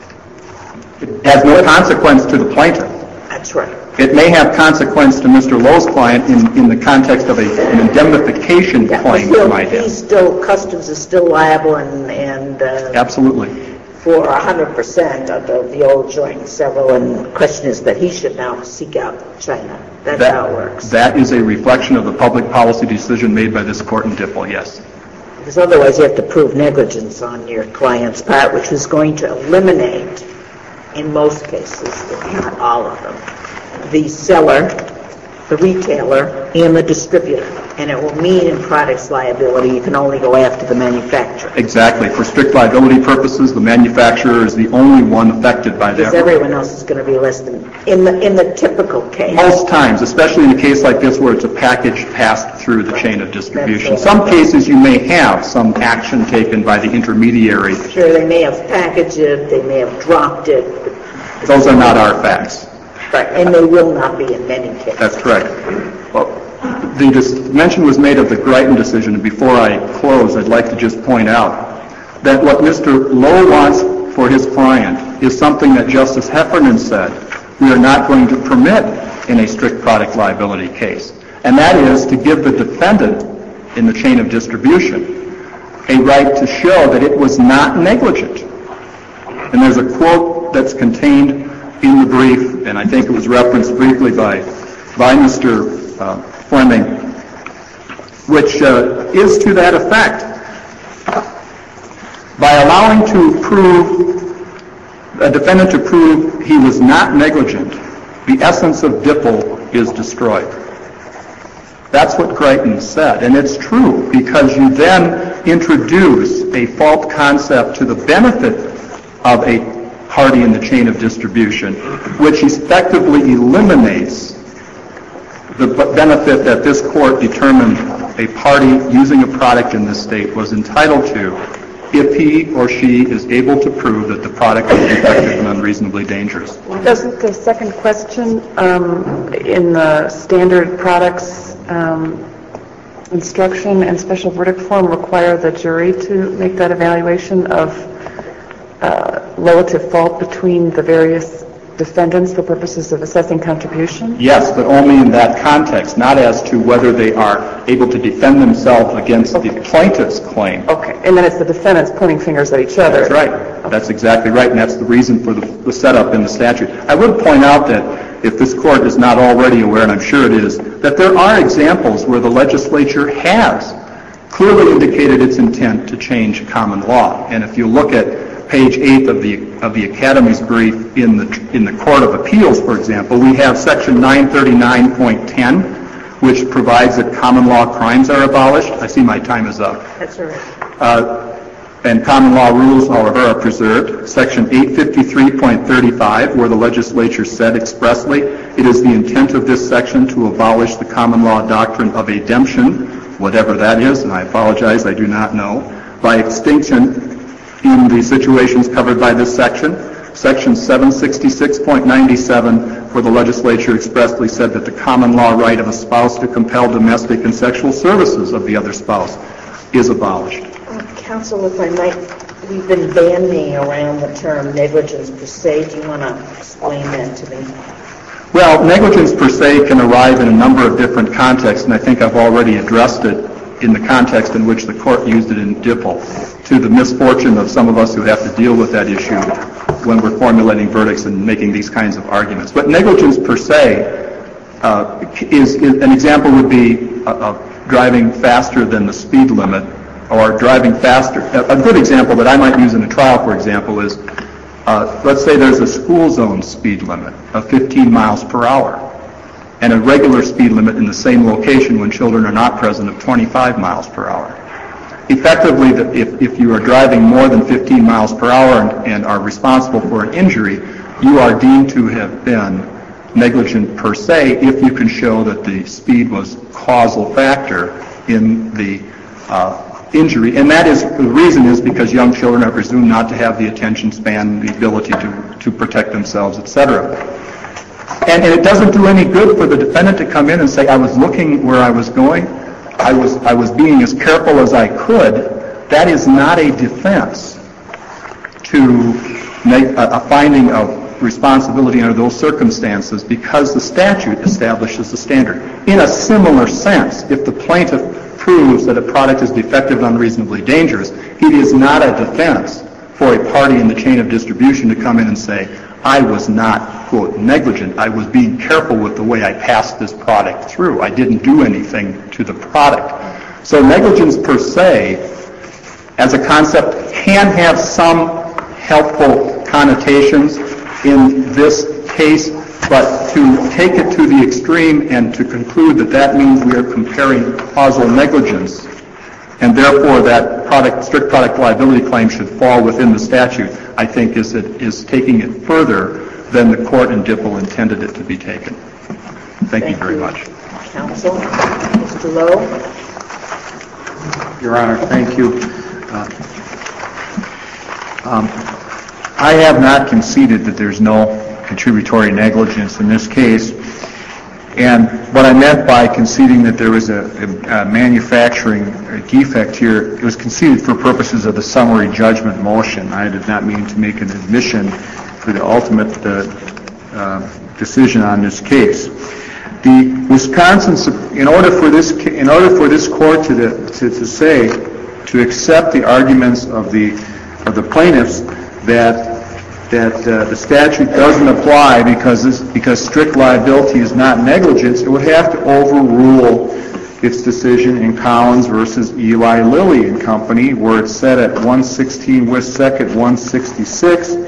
It has no consequence to the plaintiff. That's right. It may have consequence to Mister Lowe's client in, in the context of a, an indemnification Yeah, claim still, he might have. he's still, Customs is still liable and, and uh, Absolutely. for one hundred percent of the, the old joint and several, and the question is that he should now seek out China. That's That, how it works. that is a reflection of the public policy decision made by this court in Dipple, yes. Because otherwise you have to prove negligence on your client's part, which is going to eliminate, in most cases, if not all of them, the seller, the retailer, and the distributor. And it will mean in products liability you can only go after the manufacturer. Exactly. For strict liability purposes, the manufacturer is the only one affected by Because that. everyone else is going to be less than, in the in the typical case. Most times, especially in a case like this where it's a package passed through the chain of distribution. Some cases you may have some action taken by the intermediary. Sure, they may have packaged it, they may have dropped it. Those are not our facts. Right, and they will not be in many cases. That's correct. Well, the dis- mention was made of the Greiton decision, and before I close, I'd like to just point out that what Mister Lowe wants for his client is something that Justice Heffernan said we are not going to permit in a strict product liability case, and that is to give the defendant in the chain of distribution a right to show that it was not negligent. And there's a quote that's contained in the brief, and I think it was referenced briefly by, by Mister Uh, Fleming, which uh, is to that effect. By allowing to prove, a defendant to prove he was not negligent, the essence of Dipple is destroyed. That's what Greighton said, and it's true, because you then introduce a false concept to the benefit of a party in the chain of distribution, which effectively eliminates the benefit that this court determined a party using a product in this state was entitled to if he or she is able to prove that the product is defective and unreasonably dangerous. Doesn't the second question um, in the standard products um, instruction and special verdict form require the jury to make that evaluation of uh, relative fault between the various defendants for purposes of assessing contribution? Yes, but only in that context, not as to whether they are able to defend themselves against okay. the plaintiff's claim. Okay, and then it's the defendants pointing fingers at each other. That's right. Okay. That's exactly right, and that's the reason for the, the setup in the statute. I would point out that if this court is not already aware, and I'm sure it is, that there are examples where the legislature has clearly indicated its intent to change common law. And if you look at page eight of the of the Academy's brief in the in the Court of Appeals, for example, we have section nine thirty-nine point ten, which provides that common law crimes are abolished. I see my time is up. That's all right. Uh, and common law rules, however, are preserved. Section eight fifty-three point thirty-five, where the legislature said expressly, it is the intent of this section to abolish the common law doctrine of ademption, whatever that is, and I apologize, I do not know, by extinction in the situations covered by this section. Section seven sixty-six point ninety-seven, where the legislature expressly said that the common law right of a spouse to compel domestic and sexual services of the other spouse is abolished. Uh, counsel, if I might, we've been bandying around the term negligence per se. Do you want to explain that to me? Well, negligence per se can arrive in a number of different contexts, and I think I've already addressed it in the context in which the court used it in Dipple, to the misfortune of some of us who have to deal with that issue when we're formulating verdicts and making these kinds of arguments. But negligence per se uh, is, is, an example would be uh, uh, driving faster than the speed limit, or driving faster. A, a good example that I might use in a trial, for example, is uh, let's say there's a school zone speed limit of fifteen miles per hour. And a regular speed limit in the same location when children are not present of twenty-five miles per hour. Effectively, the, if, if you are driving more than fifteen miles per hour and, and are responsible for an injury, you are deemed to have been negligent per se if you can show that the speed was a causal factor in the uh, injury. And that is, the reason is because young children are presumed not to have the attention span, the ability to, to protect themselves, et cetera. And, and it doesn't do any good for the defendant to come in and say, I was looking where I was going, I was I was being as careful as I could. That is not a defense to make a, a finding of responsibility under those circumstances, because the statute establishes the standard. In a similar sense, if the plaintiff proves that a product is defective and unreasonably dangerous, it is not a defense for a party in the chain of distribution to come in and say, I was not, quote, negligent. I was being careful with the way I passed this product through. I didn't do anything to the product. So negligence per se, as a concept, can have some helpful connotations in this case, but to take it to the extreme and to conclude that that means we are comparing causal negligence, and therefore that product, strict product liability claim should fall within the statute, I think is it is taking it further than the court in Dipple intended it to be taken. Thank, Thank you very you. much. Counsel, Mister Lowe. Your Honor, thank you. Uh, um, I have not conceded that there's no contributory negligence in this case. And what I meant by conceding that there was a, a, a manufacturing defect here, it was conceded for purposes of the summary judgment motion. I did not mean to make an admission for the ultimate uh, uh, decision on this case. The Wisconsin, in order for this, in order for this court to, the, to, to say, to accept the arguments of the of the plaintiffs that that uh, the statute doesn't apply because this, because strict liability is not negligence, it would have to overrule its decision in Collins versus Eli Lilly and Company, where it said at one sixteen West second one sixty-six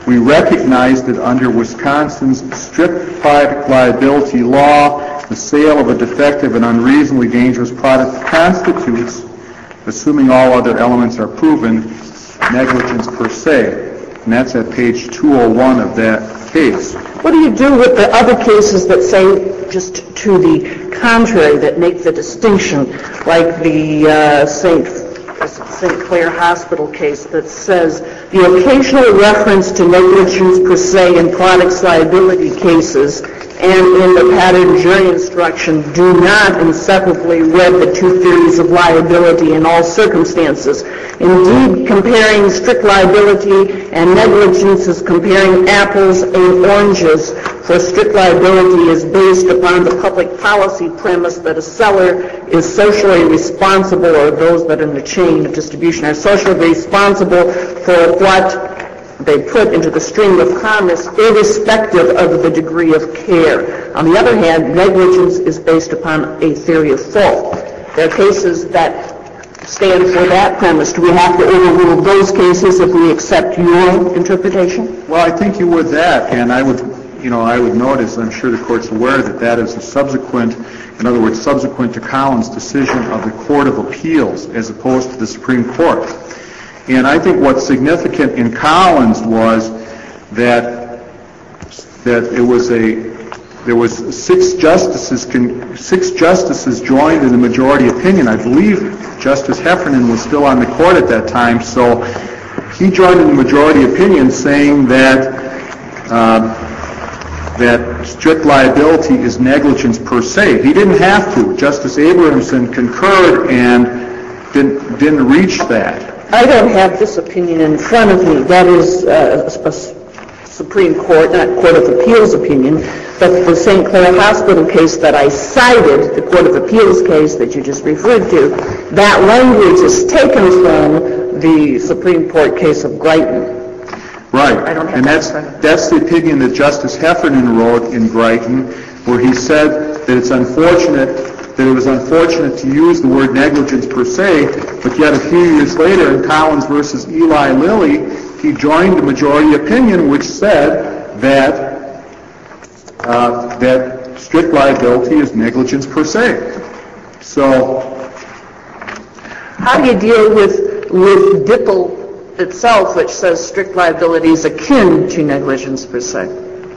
We recognize that under Wisconsin's strict product liability law, the sale of a defective and unreasonably dangerous product constitutes, assuming all other elements are proven, negligence per se. And that's at page two oh one of that case. What do you do with the other cases that say just to the contrary, that make the distinction, like the uh, Saint Saint Clair Hospital case that says the occasional reference to negligence per se in products liability cases and in the pattern jury instruction do not inseparably wed the two theories of liability in all circumstances. Indeed, comparing strict liability and negligence is comparing apples and oranges, for strict liability is based upon the public policy premise that a seller is socially responsible, or those that are in the chain of distribution are socially responsible for what they put into the stream of commerce, irrespective of the degree of care. On the other hand, negligence is based upon a theory of fault. There are cases that stand for that premise. Do we have to overrule those cases if we accept your interpretation? Well, I think you would that, and I would, you know, I would notice, I'm sure the Court's aware that that is a subsequent, in other words, subsequent to Collins' decision of the Court of Appeals as opposed to the Supreme Court. And I think what's significant in Collins was that that it was a there was six justices six justices joined in the majority opinion. I believe Justice Heffernan was still on the court at that time, so he joined in the majority opinion, saying that uh, that strict liability is negligence per se. He didn't have to. Justice Abrahamson concurred and didn't didn't reach that. I don't have this opinion in front of me. That is uh, a Supreme Court, not Court of Appeals opinion, but the Saint Clair Hospital case that I cited, the Court of Appeals case that you just referred to, that language is taken from the Supreme Court case of Greiton. Right. I don't have and that that's in front of me. that's the opinion that Justice Heffernan wrote in Greiton, where he said that it's unfortunate that it was unfortunate to use the word negligence per se, but yet a few years later in Collins versus Eli Lilly, he joined the majority opinion which said that uh, that strict liability is negligence per se. So, how do you deal with with Dipple itself, which says strict liability is akin to negligence per se?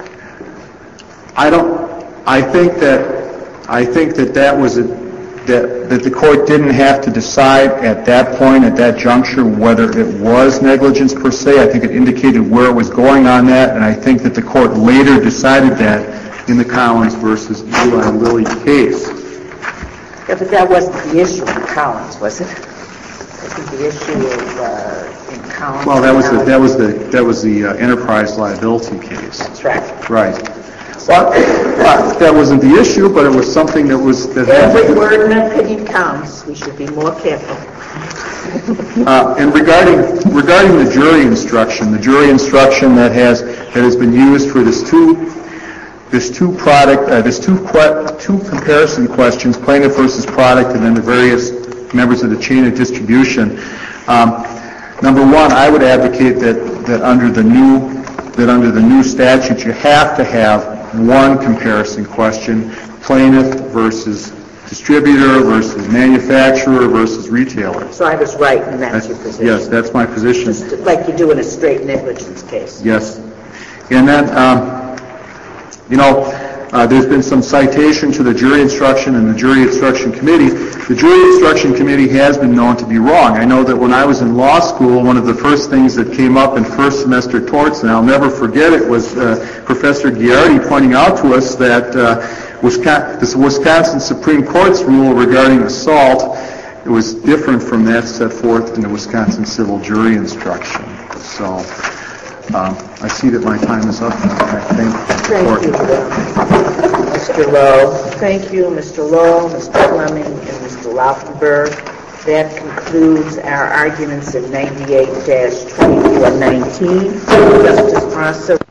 I don't. I think that. I think that that was a, that that the court didn't have to decide at that point, at that juncture, whether it was negligence per se. I think it indicated where it was going on that, and I think that the court later decided that in the Collins versus Eli Lilly case. Yeah, but that wasn't the issue in Collins, was it? I think the issue is uh, in Collins. Well, that was the that was the that was the uh, enterprise liability case. That's right. Right. Well, uh, that wasn't the issue, but it was something that was that Every happened. word in an opinion counts. We should be more careful. Uh, and regarding regarding the jury instruction, the jury instruction that has that has been used for this two this two product uh, this two que- two comparison questions, plaintiff versus product, and then the various members of the chain of distribution. Um, number one, I would advocate that that under the new that under the new statute, you have to have one comparison question: plaintiff versus distributor versus manufacturer versus retailer. So I was right, and that's your position. Yes, that's my position. Just like you do in a straight negligence case. Yes. And then, um, you know, uh, there's been some citation to the jury instruction and the jury instruction committee. The jury instruction committee has been known to be wrong. I know that when I was in law school, one of the first things that came up in first semester torts, and I'll never forget it, was uh, Professor Ghiardi pointing out to us that uh, Wisconsin, this Wisconsin Supreme Court's rule regarding assault, it was different from that set forth in the Wisconsin civil jury instruction. So um, I see that my time is up. I thank the court. Thank you, Mister Lowe. Thank you, Mister Lowe, Mister Fleming, and Mister Laufenberg. That concludes our arguments in ninety-eight dash twenty-four nineteen. Justice Prosser.